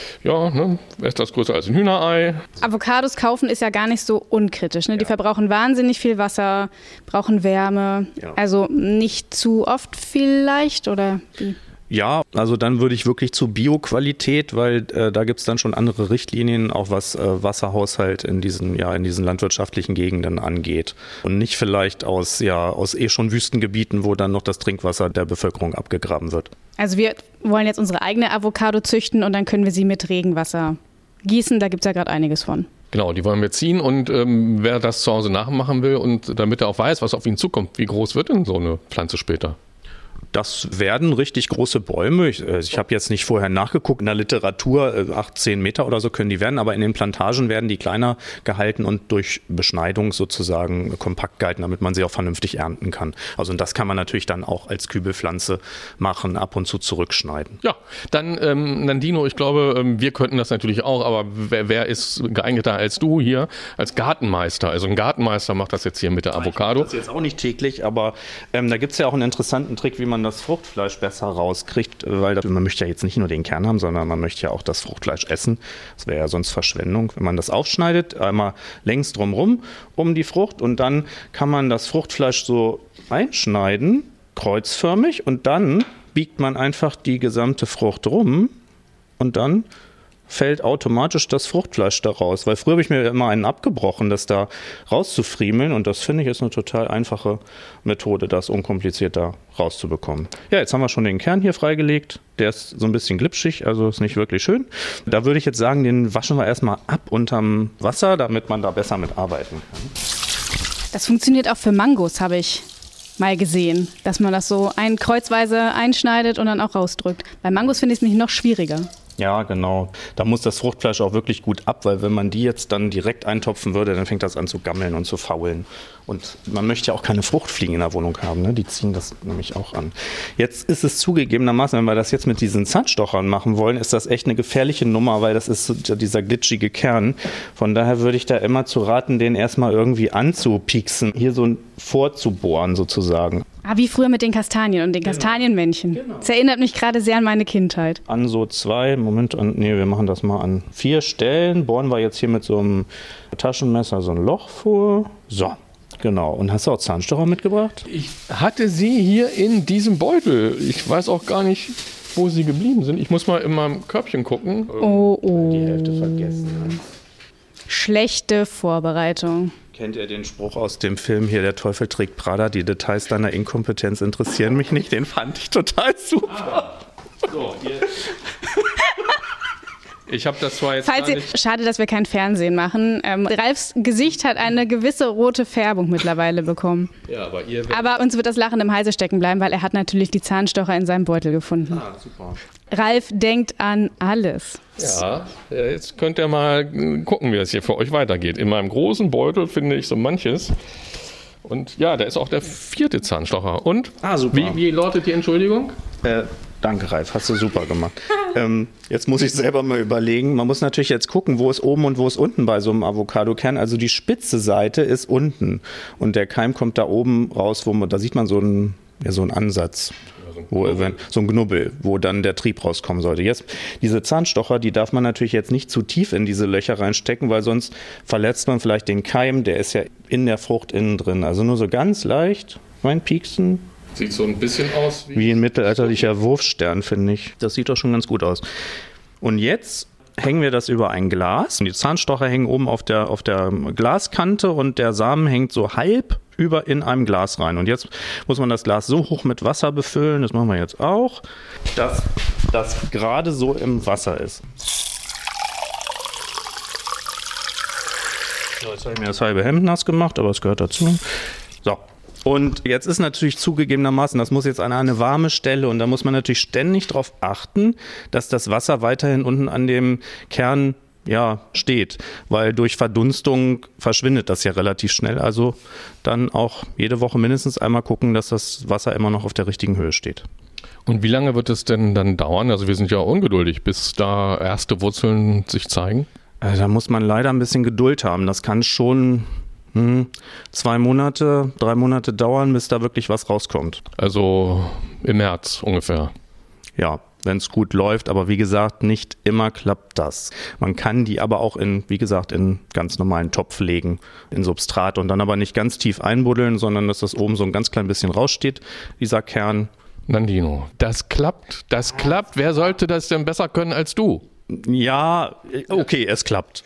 etwas größer als ein Hühnerei. Avocados kaufen ist ja gar nicht so unkritisch. Ne? Die verbrauchen wahnsinnig viel Wasser, brauchen Wärme. Ja. Also nicht zu oft vielleicht, oder wie? Ja, also dann würde ich wirklich zu Bioqualität, weil da gibt es dann schon andere Richtlinien, auch was Wasserhaushalt in diesen landwirtschaftlichen Gegenden angeht. Und nicht vielleicht aus schon Wüstengebieten, wo dann noch das Trinkwasser der Bevölkerung abgegraben wird. Also wir wollen jetzt unsere eigene Avocado züchten und dann können wir sie mit Regenwasser gießen. Da gibt es ja gerade einiges von. Genau, die wollen wir ziehen und wer das zu Hause nachmachen will und damit er auch weiß, was auf ihn zukommt, wie groß wird denn so eine Pflanze später? Das werden richtig große Bäume. Ich habe jetzt nicht vorher nachgeguckt. In der Literatur 8-10 Meter oder so können die werden, aber in den Plantagen werden die kleiner gehalten und durch Beschneidung sozusagen kompakt gehalten, damit man sie auch vernünftig ernten kann. Also und das kann man natürlich dann auch als Kübelpflanze machen, ab und zu zurückschneiden. Ja, dann Dino, ich glaube, wir könnten das natürlich auch, aber wer ist geeigneter als du hier als Gartenmeister? Also ein Gartenmeister macht das jetzt hier mit der Avocado. Ich mache das jetzt auch nicht täglich, aber da gibt es ja auch einen interessanten Trick, wie man das Fruchtfleisch besser rauskriegt, weil man möchte ja jetzt nicht nur den Kern haben, sondern man möchte ja auch das Fruchtfleisch essen. Das wäre ja sonst Verschwendung. Wenn man das aufschneidet, einmal längs drumherum um die Frucht und dann kann man das Fruchtfleisch so einschneiden, kreuzförmig, und dann biegt man einfach die gesamte Frucht rum und dann fällt automatisch das Fruchtfleisch da raus. Weil früher habe ich mir immer einen abgebrochen, das da rauszufriemeln, und das finde ich ist eine total einfache Methode, das unkompliziert da rauszubekommen. Ja, jetzt haben wir schon den Kern hier freigelegt. Der ist so ein bisschen glitschig, also ist nicht wirklich schön. Da würde ich jetzt sagen, den waschen wir erstmal ab unterm Wasser, damit man da besser mit arbeiten kann. Das funktioniert auch für Mangos, habe ich mal gesehen, dass man das so kreuzweise einschneidet und dann auch rausdrückt. Bei Mangos finde ich es nämlich noch schwieriger. Ja, genau. Da muss das Fruchtfleisch auch wirklich gut ab, weil wenn man die jetzt dann direkt eintopfen würde, dann fängt das an zu gammeln und zu faulen. Und man möchte ja auch keine Fruchtfliegen in der Wohnung haben, ne? Die ziehen das nämlich auch an. Jetzt ist es zugegebenermaßen, wenn wir das jetzt mit diesen Zahnstochern machen wollen, ist das echt eine gefährliche Nummer, weil das ist dieser glitschige Kern. Von daher würde ich da immer zu raten, den erstmal irgendwie anzupieksen, hier so vorzubohren sozusagen. Wie früher mit den Kastanien und den Kastanienmännchen. Genau. Das erinnert mich gerade sehr an meine Kindheit. An so wir machen das mal an 4 Stellen, bohren wir jetzt hier mit so einem Taschenmesser so ein Loch vor. So, genau. Und hast du auch Zahnstocher mitgebracht? Ich hatte sie hier in diesem Beutel. Ich weiß auch gar nicht, wo sie geblieben sind. Ich muss mal in meinem Körbchen gucken. Oh. Die Hälfte vergessen. Schlechte Vorbereitung. Kennt ihr den Spruch aus dem Film hier, der Teufel trägt Prada, die Details deiner Inkompetenz interessieren mich nicht? Den fand ich total super. So, hier. Ich habe das zwar jetzt Schade, dass wir kein Fernsehen machen. Ralfs Gesicht hat eine gewisse rote Färbung mittlerweile bekommen. Ja, aber uns wird das Lachen im Halse stecken bleiben, weil er hat natürlich die Zahnstocher in seinem Beutel gefunden. Super. Ralf denkt an alles. Ja, jetzt könnt ihr mal gucken, wie das hier für euch weitergeht. In meinem großen Beutel finde ich so manches. Und ja, da ist auch der 4. Zahnstocher. Und super. Wie lautet die Entschuldigung? Danke, Ralf, hast du super gemacht. Jetzt muss ich selber mal überlegen. Man muss natürlich jetzt gucken, wo ist oben und wo ist unten bei so einem Avocado-Kern. Also die spitze Seite ist unten und der Keim kommt da oben raus, da sieht man so einen Ansatz. So ein Knubbel, wo dann der Trieb rauskommen sollte. Jetzt, diese Zahnstocher, die darf man natürlich jetzt nicht zu tief in diese Löcher reinstecken, weil sonst verletzt man vielleicht den Keim, der ist ja in der Frucht innen drin. Also nur so ganz leicht reinpieksen. Sieht so ein bisschen aus wie ein mittelalterlicher Wurfstern, finde ich. Das sieht doch schon ganz gut aus. Und jetzt hängen wir das über ein Glas. Die Zahnstocher hängen oben auf der Glaskante und der Samen hängt so halb über in einem Glas rein. Und jetzt muss man das Glas so hoch mit Wasser befüllen, das machen wir jetzt auch, dass das gerade so im Wasser ist. So, jetzt habe ich mir das halbe Hemd nass gemacht, aber es gehört dazu. So. Und jetzt ist natürlich zugegebenermaßen, das muss jetzt an eine warme Stelle und da muss man natürlich ständig darauf achten, dass das Wasser weiterhin unten an dem Kern steht, weil durch Verdunstung verschwindet das ja relativ schnell. Also dann auch jede Woche mindestens einmal gucken, dass das Wasser immer noch auf der richtigen Höhe steht. Und wie lange wird es denn dann dauern? Also wir sind ja ungeduldig, bis da erste Wurzeln sich zeigen. Da muss man leider ein bisschen Geduld haben. Das kann schon 2 Monate, 3 Monate dauern, bis da wirklich was rauskommt. Also im März ungefähr. Ja, wenn es gut läuft, aber wie gesagt, nicht immer klappt das. Man kann die aber auch in ganz normalen Topf legen, in Substrat und dann aber nicht ganz tief einbuddeln, sondern dass das oben so ein ganz klein bisschen raussteht, dieser Kern. Nandino, das klappt. Wer sollte das denn besser können als du? Ja, okay, es klappt.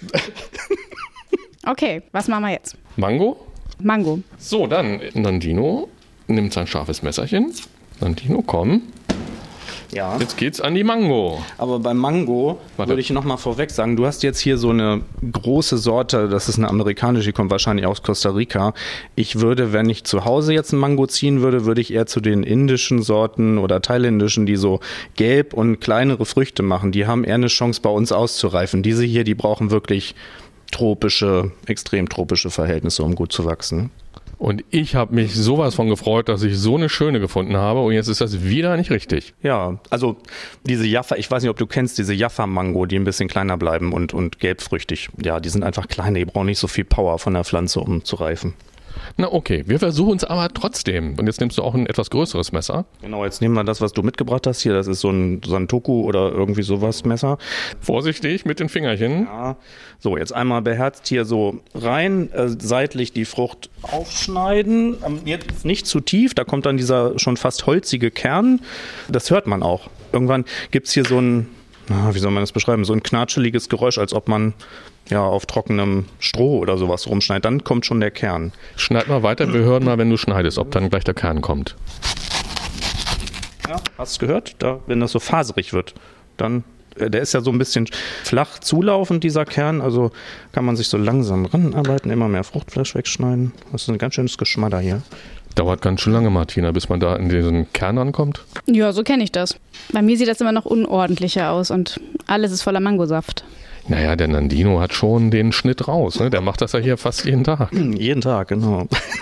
Okay, was machen wir jetzt? Mango? Mango. So, dann Nandino nimmt sein scharfes Messerchen. Nandino, komm. Ja. Jetzt geht's an die Mango. Aber beim Mango würde ich nochmal vorweg sagen, du hast jetzt hier so eine große Sorte, das ist eine amerikanische, die kommt wahrscheinlich aus Costa Rica. Ich würde, wenn ich zu Hause jetzt ein Mango ziehen würde, würde ich eher zu den indischen Sorten oder thailändischen, die so gelb und kleinere Früchte machen. Die haben eher eine Chance, bei uns auszureifen. Diese hier, die brauchen wirklich extrem tropische Verhältnisse, um gut zu wachsen. Und ich habe mich sowas von gefreut, dass ich so eine schöne gefunden habe und jetzt ist das wieder nicht richtig. Ja, also diese Jaffa, ich weiß nicht, ob du kennst, diese Jaffa-Mango, die ein bisschen kleiner bleiben und gelbfrüchtig. Ja, die sind einfach kleiner, die brauchen nicht so viel Power von der Pflanze, um zu reifen. Na okay, wir versuchen es aber trotzdem. Und jetzt nimmst du auch ein etwas größeres Messer. Genau, jetzt nehmen wir das, was du mitgebracht hast hier. Das ist so ein Santoku oder irgendwie sowas Messer. Vorsichtig mit den Fingerchen. Ja, so jetzt einmal beherzt hier so rein, seitlich die Frucht aufschneiden. Jetzt nicht zu tief, da kommt dann dieser schon fast holzige Kern. Das hört man auch. Irgendwann gibt es hier so ein, wie soll man das beschreiben, so ein knatscheliges Geräusch, als ob man auf trockenem Stroh oder sowas rumschneidet. Dann kommt schon der Kern. Schneid mal weiter, wir hören mal, wenn du schneidest, ob dann gleich der Kern kommt. Ja, hast du gehört? Wenn das so faserig wird, dann, der ist ja so ein bisschen flach zulaufend, dieser Kern, also kann man sich so langsam ranarbeiten, immer mehr Fruchtfleisch wegschneiden. Das ist ein ganz schönes Geschmadder hier. Dauert ganz schön lange, Martina, bis man da in diesen Kern rankommt. Ja, so kenne ich das. Bei mir sieht das immer noch unordentlicher aus und alles ist voller Mangosaft. Naja, der Nandino hat schon den Schnitt raus, ne? Der macht das ja hier fast jeden Tag. Jeden Tag, genau.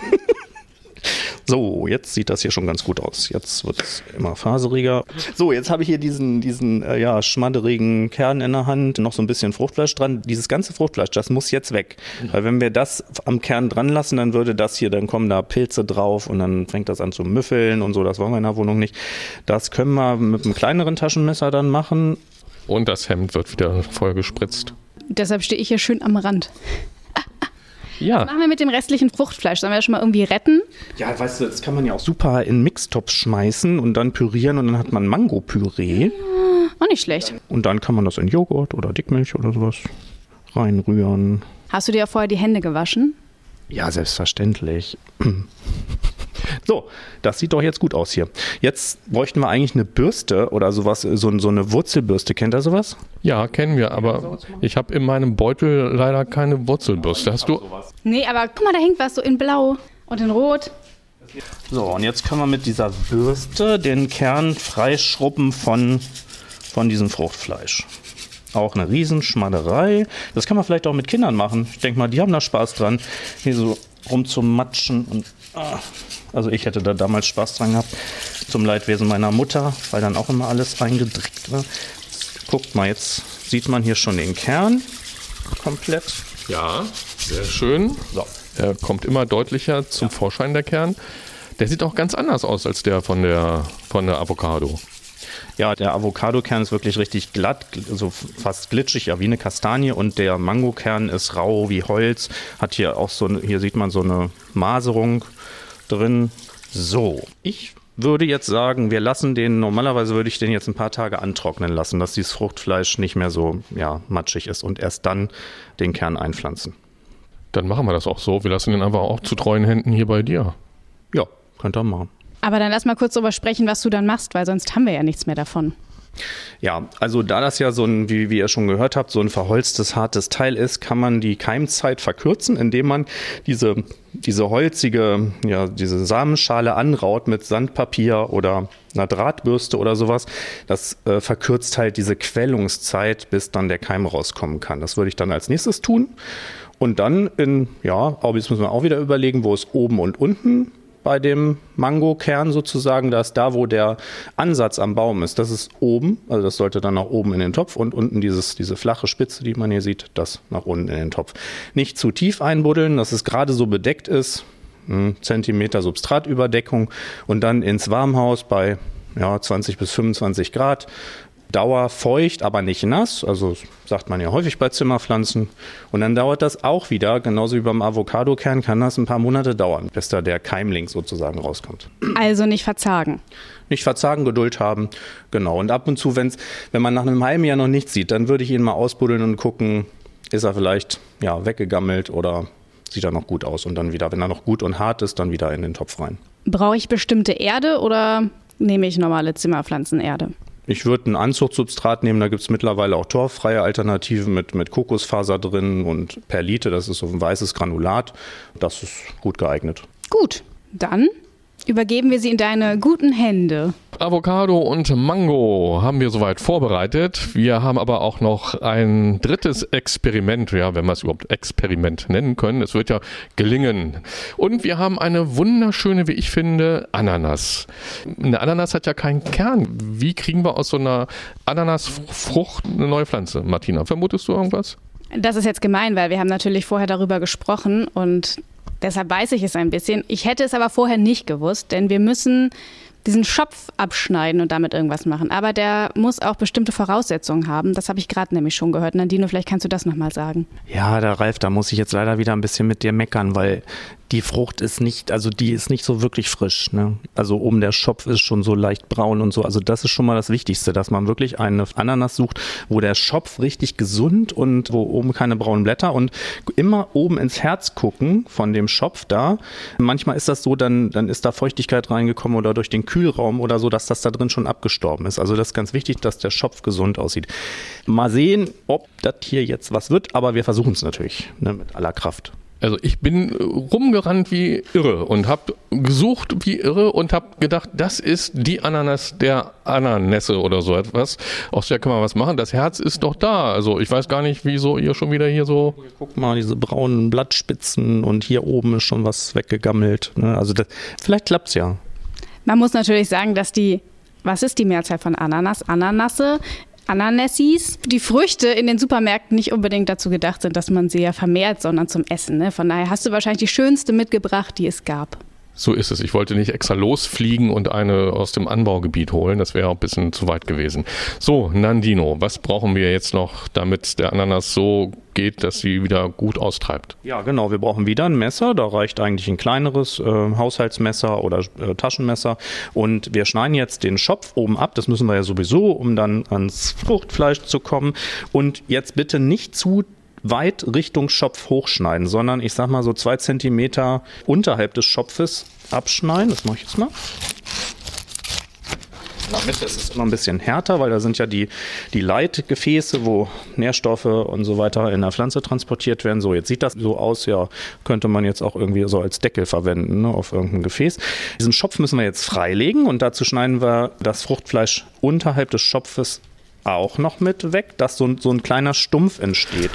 So, jetzt sieht das hier schon ganz gut aus. Jetzt wird es immer faseriger. So, jetzt habe ich hier diesen schmadderigen Kern in der Hand, noch so ein bisschen Fruchtfleisch dran. Dieses ganze Fruchtfleisch, das muss jetzt weg. Weil wenn wir das am Kern dran lassen, dann dann kommen da Pilze drauf und dann fängt das an zu müffeln und so. Das wollen wir in der Wohnung nicht. Das können wir mit einem kleineren Taschenmesser dann machen. Und das Hemd wird wieder voll gespritzt. Deshalb stehe ich hier schön am Rand. Ja. Was machen wir mit dem restlichen Fruchtfleisch? Sollen wir das schon mal irgendwie retten? Ja, weißt du, das kann man ja auch super in Mixtopf schmeißen und dann pürieren und dann hat man Mango-Püree. Auch nicht schlecht. Und dann kann man das in Joghurt oder Dickmilch oder sowas reinrühren. Hast du dir ja vorher die Hände gewaschen? Ja, selbstverständlich. So, das sieht doch jetzt gut aus hier. Jetzt bräuchten wir eigentlich eine Bürste oder sowas, so eine Wurzelbürste. Kennt ihr sowas? Ja, kennen wir, aber ich habe in meinem Beutel leider keine Wurzelbürste. Hast du? Nee, aber guck mal, da hängt was so in Blau und in Rot. So, und jetzt können wir mit dieser Bürste den Kern freischrubben von diesem Fruchtfleisch. Auch eine Riesenschmadderei. Das kann man vielleicht auch mit Kindern machen. Ich denke mal, die haben da Spaß dran, hier so rumzumatschen und also ich hätte da damals Spaß dran gehabt, zum Leidwesen meiner Mutter, weil dann auch immer alles eingedrickt war. Guckt mal, jetzt sieht man hier schon den Kern komplett. Ja, sehr schön. So. Er kommt immer deutlicher zum Vorschein, der Kern. Der sieht auch ganz anders aus als der von der Avocado. Ja, der Avocado-Kern ist wirklich richtig glatt, so fast glitschig, ja, wie eine Kastanie. Und der Mangokern ist rau wie Holz, hat hier auch hier sieht man so eine Maserung drin. So, ich würde jetzt sagen, normalerweise würde ich den jetzt ein paar Tage antrocknen lassen, dass dieses Fruchtfleisch nicht mehr so matschig ist und erst dann den Kern einpflanzen. Dann machen wir das auch so. Wir lassen den einfach auch zu treuen Händen hier bei dir. Ja, könnt ihr machen. Aber dann lass mal kurz darüber sprechen, was du dann machst, weil sonst haben wir ja nichts mehr davon. Ja, also da das ja so ein, wie ihr schon gehört habt, so ein verholztes, hartes Teil ist, kann man die Keimzeit verkürzen, indem man diese holzige, diese Samenschale anraut mit Sandpapier oder einer Drahtbürste oder sowas. Das verkürzt halt diese Quellungszeit, bis dann der Keim rauskommen kann. Das würde ich dann als nächstes tun. Und dann aber jetzt müssen wir auch wieder überlegen, wo ist oben und unten bei dem Mangokern sozusagen, da ist da, wo der Ansatz am Baum ist. Das ist oben, also das sollte dann nach oben in den Topf und unten diese flache Spitze, die man hier sieht, das nach unten in den Topf. Nicht zu tief einbuddeln, dass es gerade so bedeckt ist, Zentimeter Substratüberdeckung und dann ins Warmhaus bei 20 bis 25 Grad. Dauerfeucht, aber nicht nass, also sagt man ja häufig bei Zimmerpflanzen. Und dann dauert das auch wieder, genauso wie beim Avocadokern, kann das ein paar Monate dauern, bis da der Keimling sozusagen rauskommt. Also nicht verzagen. Nicht verzagen, Geduld haben, genau. Und ab und zu, wenn man nach einem halben Jahr noch nichts sieht, dann würde ich ihn mal ausbuddeln und gucken, ist er vielleicht weggegammelt oder sieht er noch gut aus. Und dann wieder, wenn er noch gut und hart ist, dann wieder in den Topf rein. Brauche ich bestimmte Erde oder nehme ich normale Zimmerpflanzenerde? Ich würde ein Anzuchtsubstrat nehmen, da gibt es mittlerweile auch torffreie Alternativen mit Kokosfaser drin und Perlite, das ist so ein weißes Granulat. Das ist gut geeignet. Gut, dann übergeben wir sie in deine guten Hände. Avocado und Mango haben wir soweit vorbereitet. Wir haben aber auch noch ein drittes Experiment, wenn wir es überhaupt Experiment nennen können. Es wird ja gelingen. Und wir haben eine wunderschöne, wie ich finde, Ananas. Eine Ananas hat ja keinen Kern. Wie kriegen wir aus so einer Ananasfrucht eine neue Pflanze? Martina, vermutest du irgendwas? Das ist jetzt gemein, weil wir haben natürlich vorher darüber gesprochen und deshalb weiß ich es ein bisschen. Ich hätte es aber vorher nicht gewusst, denn wir müssen diesen Schopf abschneiden und damit irgendwas machen. Aber der muss auch bestimmte Voraussetzungen haben. Das habe ich gerade nämlich schon gehört. Nandino, vielleicht kannst du das nochmal sagen. Ja, Ralf, da muss ich jetzt leider wieder ein bisschen mit dir meckern, weil die Frucht ist nicht so wirklich frisch. Ne? Also oben der Schopf ist schon so leicht braun und so. Also das ist schon mal das Wichtigste, dass man wirklich eine Ananas sucht, wo der Schopf richtig gesund und wo oben keine braunen Blätter und immer oben ins Herz gucken von dem Schopf da. Manchmal ist das so, dann ist da Feuchtigkeit reingekommen oder durch den Kühlraum oder so, dass das da drin schon abgestorben ist. Also das ist ganz wichtig, dass der Schopf gesund aussieht. Mal sehen, ob das hier jetzt was wird, aber wir versuchen es natürlich mit aller Kraft. Also ich bin rumgerannt wie irre und habe gesucht wie irre und habe gedacht, das ist die Ananas der Ananässe oder so etwas. Aus der kann man was machen. Das Herz ist doch da. Also ich weiß gar nicht, wieso ihr schon wieder hier so... Guck mal, diese braunen Blattspitzen und hier oben ist schon was weggegammelt. Ne? Also vielleicht klappt's ja. Man muss natürlich sagen, dass was ist die Mehrzahl von Ananas? Ananassis, die Früchte in den Supermärkten nicht unbedingt dazu gedacht sind, dass man sie ja vermehrt, sondern zum Essen. Ne? Von daher hast du wahrscheinlich die schönste mitgebracht, die es gab. So ist es. Ich wollte nicht extra losfliegen und eine aus dem Anbaugebiet holen. Das wäre auch ein bisschen zu weit gewesen. So, Nandino, was brauchen wir jetzt noch, damit der Ananas so geht, dass sie wieder gut austreibt? Ja, genau. Wir brauchen wieder ein Messer. Da reicht eigentlich ein kleineres Haushaltsmesser oder Taschenmesser. Und wir schneiden jetzt den Schopf oben ab. Das müssen wir ja sowieso, um dann ans Fruchtfleisch zu kommen. Und jetzt bitte nicht zu weit Richtung Schopf hochschneiden, sondern ich sag mal so 2 Zentimeter unterhalb des Schopfes abschneiden. Das mache ich jetzt mal. Damit ist es immer ein bisschen härter, weil da sind ja die Leitgefäße, wo Nährstoffe und so weiter in der Pflanze transportiert werden. So, jetzt sieht das so aus, ja, könnte man jetzt auch irgendwie so als Deckel verwenden, ne, auf irgendein Gefäß. Diesen Schopf müssen wir jetzt freilegen und dazu schneiden wir das Fruchtfleisch unterhalb des Schopfes auch noch mit weg, dass so ein kleiner Stumpf entsteht.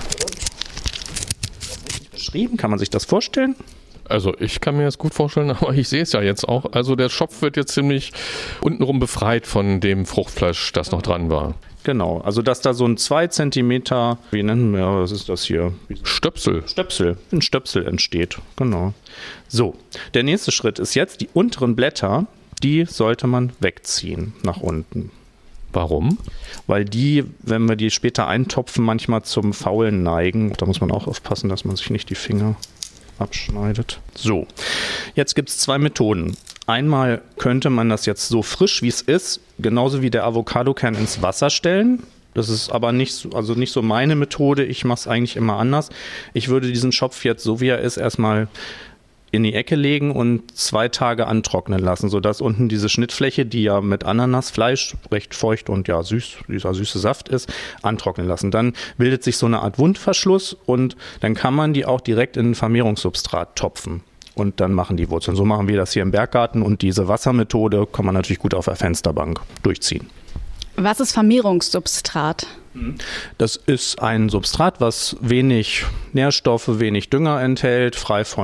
Beschrieben, kann man sich das vorstellen? Also ich kann mir das gut vorstellen, aber ich sehe es ja jetzt auch. Also der Schopf wird jetzt ziemlich untenrum befreit von dem Fruchtfleisch, das noch dran war. Genau, also dass da so ein 2 Zentimeter, wie nennen wir, was ist das hier? Ein Stöpsel entsteht, genau. So, der nächste Schritt ist jetzt, die unteren Blätter, die sollte man wegziehen nach unten. Warum? Weil die, wenn wir die später eintopfen, manchmal zum Faulen neigen. Da muss man auch aufpassen, dass man sich nicht die Finger abschneidet. So, jetzt gibt es 2 Methoden. Einmal könnte man das jetzt so frisch, wie es ist, genauso wie der Avocadokern ins Wasser stellen. Das ist aber nicht so meine Methode. Ich mache es eigentlich immer anders. Ich würde diesen Schopf jetzt, so wie er ist, erstmal in die Ecke legen und 2 Tage antrocknen lassen, sodass unten diese Schnittfläche, die ja mit Ananasfleisch recht feucht und ja dieser süße Saft ist, antrocknen lassen. Dann bildet sich so eine Art Wundverschluss und dann kann man die auch direkt in ein Vermehrungssubstrat topfen. Und dann machen die Wurzeln. So machen wir das hier im Berggarten und diese Wassermethode kann man natürlich gut auf der Fensterbank durchziehen. Was ist Vermehrungssubstrat? Das ist ein Substrat, was wenig Nährstoffe, wenig Dünger enthält, frei von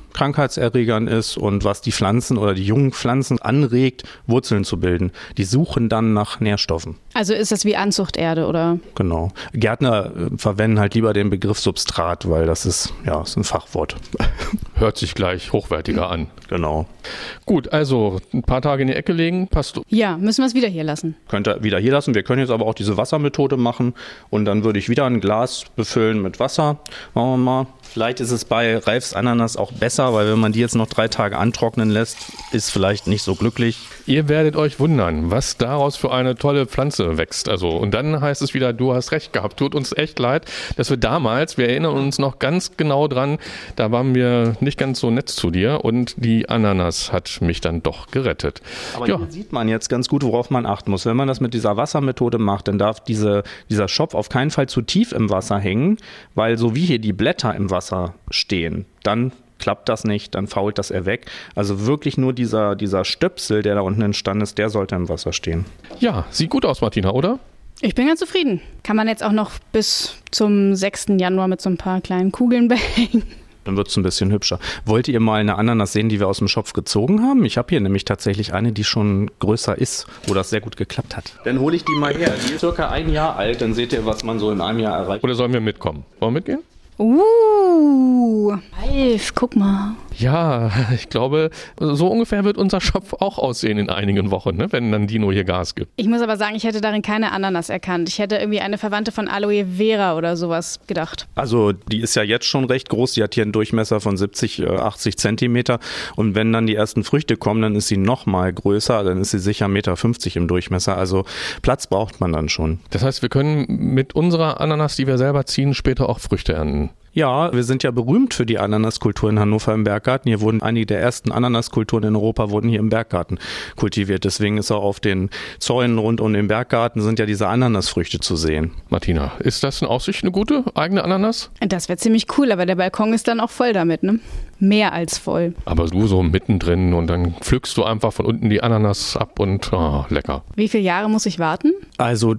Krankheitserregern ist und was die Pflanzen oder die jungen Pflanzen anregt, Wurzeln zu bilden. Die suchen dann nach Nährstoffen. Also ist das wie Anzuchterde, oder? Genau. Gärtner verwenden halt lieber den Begriff Substrat, weil das ist ein Fachwort. Hört sich gleich hochwertiger an. Genau. Gut, also ein paar Tage in die Ecke legen, passt. Ja, müssen wir es wieder hier lassen. Könnt ihr wieder hier lassen. Wir können jetzt aber auch diese Wassermethode machen und dann würde ich wieder ein Glas befüllen mit Wasser. Machen wir mal. Vielleicht ist es bei Ralfs Ananas auch besser, weil wenn man die jetzt noch 3 Tage antrocknen lässt, ist vielleicht nicht so glücklich. Ihr werdet euch wundern, was daraus für eine tolle Pflanze wächst. Also, und dann heißt es wieder, du hast recht gehabt. Tut uns echt leid, dass wir damals, wir erinnern uns noch ganz genau dran, da waren wir nicht ganz so nett zu dir und die Ananas hat mich dann doch gerettet. Aber hier sieht man jetzt ganz gut, worauf man achten muss. Wenn man das mit dieser Wassermethode macht, dann darf dieser Schopf auf keinen Fall zu tief im Wasser hängen, weil so wie hier die Blätter im Wasser stehen, dann klappt das nicht, dann fault das weg. Also wirklich nur dieser Stöpsel, der da unten entstanden ist, der sollte im Wasser stehen. Ja, sieht gut aus, Martina, oder? Ich bin ganz zufrieden. Kann man jetzt auch noch bis zum 6. Januar mit so ein paar kleinen Kugeln behängen. Dann wird es ein bisschen hübscher. Wollt ihr mal eine Ananas sehen, die wir aus dem Schopf gezogen haben? Ich habe hier nämlich tatsächlich eine, die schon größer ist, wo das sehr gut geklappt hat. Dann hole ich die mal her. Die ist circa 1 Jahr alt, dann seht ihr, was man so in einem Jahr erreicht. Oder sollen wir mitkommen? Wollen wir mitgehen? Ralf, guck mal. Ja, ich glaube, so ungefähr wird unser Schopf auch aussehen in einigen Wochen, ne, wenn dann Dino hier Gas gibt. Ich muss aber sagen, ich hätte darin keine Ananas erkannt. Ich hätte irgendwie eine Verwandte von Aloe Vera oder sowas gedacht. Also die ist ja jetzt schon recht groß. Die hat hier einen Durchmesser von 70, 80 Zentimeter. Und wenn dann die ersten Früchte kommen, dann ist sie noch mal größer. Dann ist sie sicher 1,50 Meter im Durchmesser. Also Platz braucht man dann schon. Das heißt, wir können mit unserer Ananas, die wir selber ziehen, später auch Früchte ernten. Ja, wir sind ja berühmt für die Ananaskultur in Hannover im Berggarten. Hier wurden einige der ersten Ananaskulturen in Europa wurden hier im Berggarten kultiviert. Deswegen ist auch auf den Zäunen rund um den Berggarten sind ja diese Ananasfrüchte zu sehen. Martina, ist das in Aussicht eine gute eigene Ananas? Das wäre ziemlich cool, aber der Balkon ist dann auch voll damit, ne? Mehr als voll. Aber du so mittendrin und dann pflückst du einfach von unten die Ananas ab und lecker. Wie viele Jahre muss ich warten? Also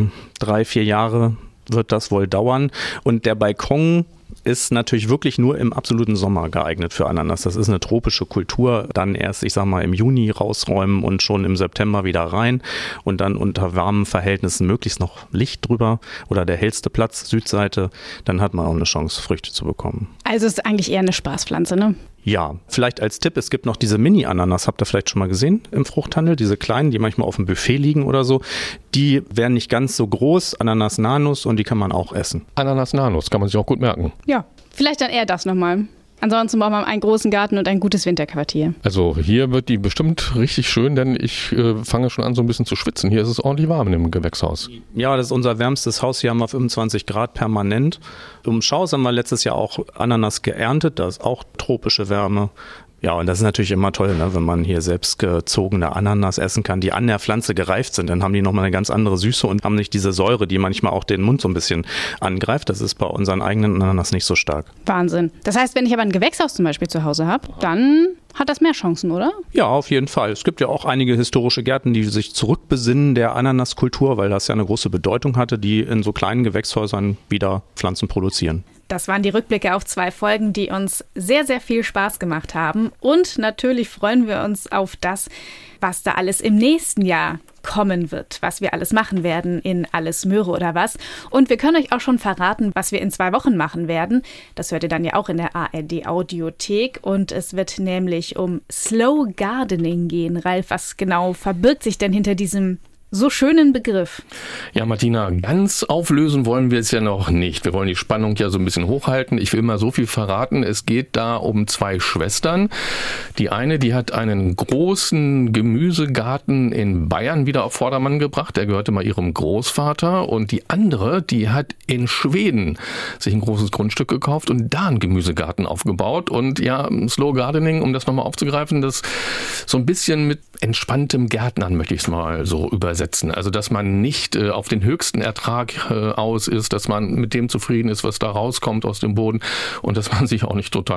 3-4 Jahre wird das wohl dauern. Und der Balkon ist natürlich wirklich nur im absoluten Sommer geeignet für Ananas. Das ist eine tropische Kultur. Dann erst, ich sag mal, im Juni rausräumen und schon im September wieder rein und dann unter warmen Verhältnissen möglichst noch Licht drüber oder der hellste Platz, Südseite. Dann hat man auch eine Chance, Früchte zu bekommen. Also ist eigentlich eher eine Spaßpflanze, ne? Ja, vielleicht als Tipp, es gibt noch diese Mini-Ananas, habt ihr vielleicht schon mal gesehen im Fruchthandel, diese kleinen, die manchmal auf dem Buffet liegen oder so. Die werden nicht ganz so groß, Ananas Nanus, und die kann man auch essen. Ananas Nanus, kann man sich auch gut merken. Ja, vielleicht dann eher das nochmal. Ansonsten braucht man einen großen Garten und ein gutes Winterquartier. Also hier wird die bestimmt richtig schön, denn ich fange schon an so ein bisschen zu schwitzen. Hier ist es ordentlich warm in dem Gewächshaus. Ja, das ist unser wärmstes Haus. Hier haben wir 25 Grad permanent. Im Schaus haben wir letztes Jahr auch Ananas geerntet. Da ist auch tropische Wärme. Ja, und das ist natürlich immer toll, ne, wenn man hier selbst gezogene Ananas essen kann, die an der Pflanze gereift sind. Dann haben die nochmal eine ganz andere Süße und haben nicht diese Säure, die manchmal auch den Mund so ein bisschen angreift. Das ist bei unseren eigenen Ananas nicht so stark. Wahnsinn. Das heißt, wenn ich aber ein Gewächshaus zum Beispiel zu Hause habe, dann hat das mehr Chancen, oder? Ja, auf jeden Fall. Es gibt ja auch einige historische Gärten, die sich zurückbesinnen der Ananaskultur, weil das ja eine große Bedeutung hatte, die in so kleinen Gewächshäusern wieder Pflanzen produzieren. Das waren die Rückblicke auf 2 Folgen, die uns sehr, sehr viel Spaß gemacht haben. Und natürlich freuen wir uns auf das, was da alles im nächsten Jahr kommen wird, was wir alles machen werden in Alles Möhre oder was. Und wir können euch auch schon verraten, was wir in 2 Wochen machen werden. Das hört ihr dann ja auch in der ARD Audiothek. Und es wird nämlich um Slow Gardening gehen. Ralf, was genau verbirgt sich denn hinter diesem so schönen Begriff? Ja, Martina, ganz auflösen wollen wir es ja noch nicht. Wir wollen die Spannung ja so ein bisschen hochhalten. Ich will mal so viel verraten. Es geht da um 2 Schwestern. Die eine, die hat einen großen Gemüsegarten in Bayern wieder auf Vordermann gebracht. Der gehörte mal ihrem Großvater. Und die andere, die hat in Schweden sich ein großes Grundstück gekauft und da einen Gemüsegarten aufgebaut. Und ja, Slow Gardening, um das nochmal aufzugreifen, das so ein bisschen mit entspanntem Gärtnern, möchte ich es mal so übersetzen. Also, dass man nicht auf den höchsten Ertrag aus ist, dass man mit dem zufrieden ist, was da rauskommt aus dem Boden und dass man sich auch nicht total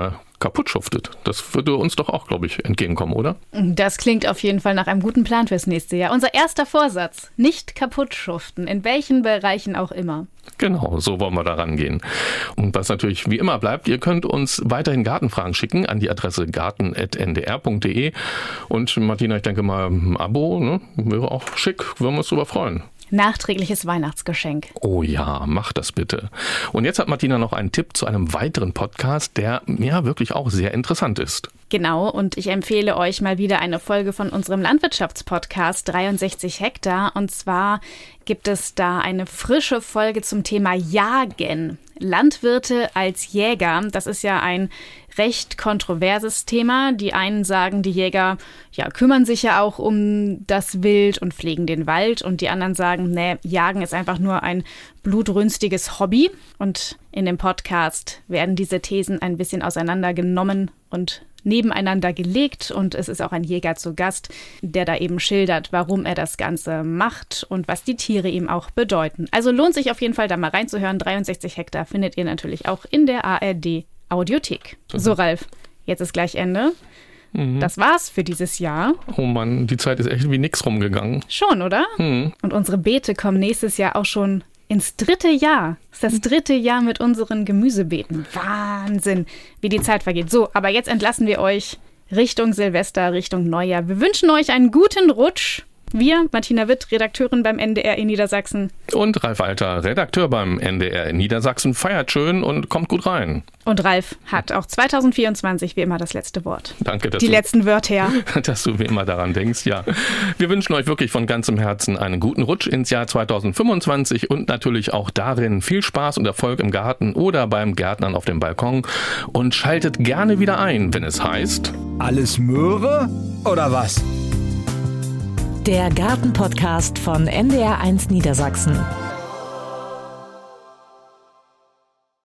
kaputt schuftet. Das würde uns doch auch, glaube ich, entgegenkommen, oder? Das klingt auf jeden Fall nach einem guten Plan fürs nächste Jahr. Unser erster Vorsatz, nicht kaputt schuften, in welchen Bereichen auch immer. Genau, so wollen wir da rangehen. Und was natürlich wie immer bleibt, ihr könnt uns weiterhin Gartenfragen schicken an die Adresse garten@ndr.de. Und Martina, ich denke mal, ein Abo, ne, wäre auch schick, würden wir uns drüber freuen. Nachträgliches Weihnachtsgeschenk. Oh ja, mach das bitte. Und jetzt hat Martina noch einen Tipp zu einem weiteren Podcast, der ja wirklich auch sehr interessant ist. Genau, und ich empfehle euch mal wieder eine Folge von unserem Landwirtschaftspodcast 63 Hektar. Und zwar gibt es da eine frische Folge zum Thema Jagen. Landwirte als Jäger, das ist ja ein recht kontroverses Thema. Die einen sagen, die Jäger kümmern sich ja auch um das Wild und pflegen den Wald. Und die anderen sagen, nee, Jagen ist einfach nur ein blutrünstiges Hobby. Und in dem Podcast werden diese Thesen ein bisschen auseinandergenommen und nebeneinander gelegt, und es ist auch ein Jäger zu Gast, der da eben schildert, warum er das Ganze macht und was die Tiere ihm auch bedeuten. Also lohnt sich auf jeden Fall, da mal reinzuhören. 63 Hektar findet ihr natürlich auch in der ARD Audiothek. So, Ralf, jetzt ist gleich Ende. Das war's für dieses Jahr. Oh Mann, die Zeit ist echt wie nix rumgegangen. Schon, oder? Und unsere Beete kommen nächstes Jahr auch schon ins 3. Jahr. Das ist das 3. Jahr mit unseren Gemüsebeeten. Wahnsinn, wie die Zeit vergeht. So, aber jetzt entlassen wir euch Richtung Silvester, Richtung Neujahr. Wir wünschen euch einen guten Rutsch. Wir, Martina Witt, Redakteurin beim NDR in Niedersachsen. Und Ralf Alter, Redakteur beim NDR in Niedersachsen. Feiert schön und kommt gut rein. Und Ralf hat auch 2024 wie immer das letzte Wort. Danke, dass die letzten Wörter. Dass du wie immer daran denkst, ja. Wir wünschen euch wirklich von ganzem Herzen einen guten Rutsch ins Jahr 2025 und natürlich auch darin viel Spaß und Erfolg im Garten oder beim Gärtnern auf dem Balkon. Und schaltet gerne wieder ein, wenn es heißt... Alles Möhre oder was? Der Gartenpodcast von NDR1 Niedersachsen.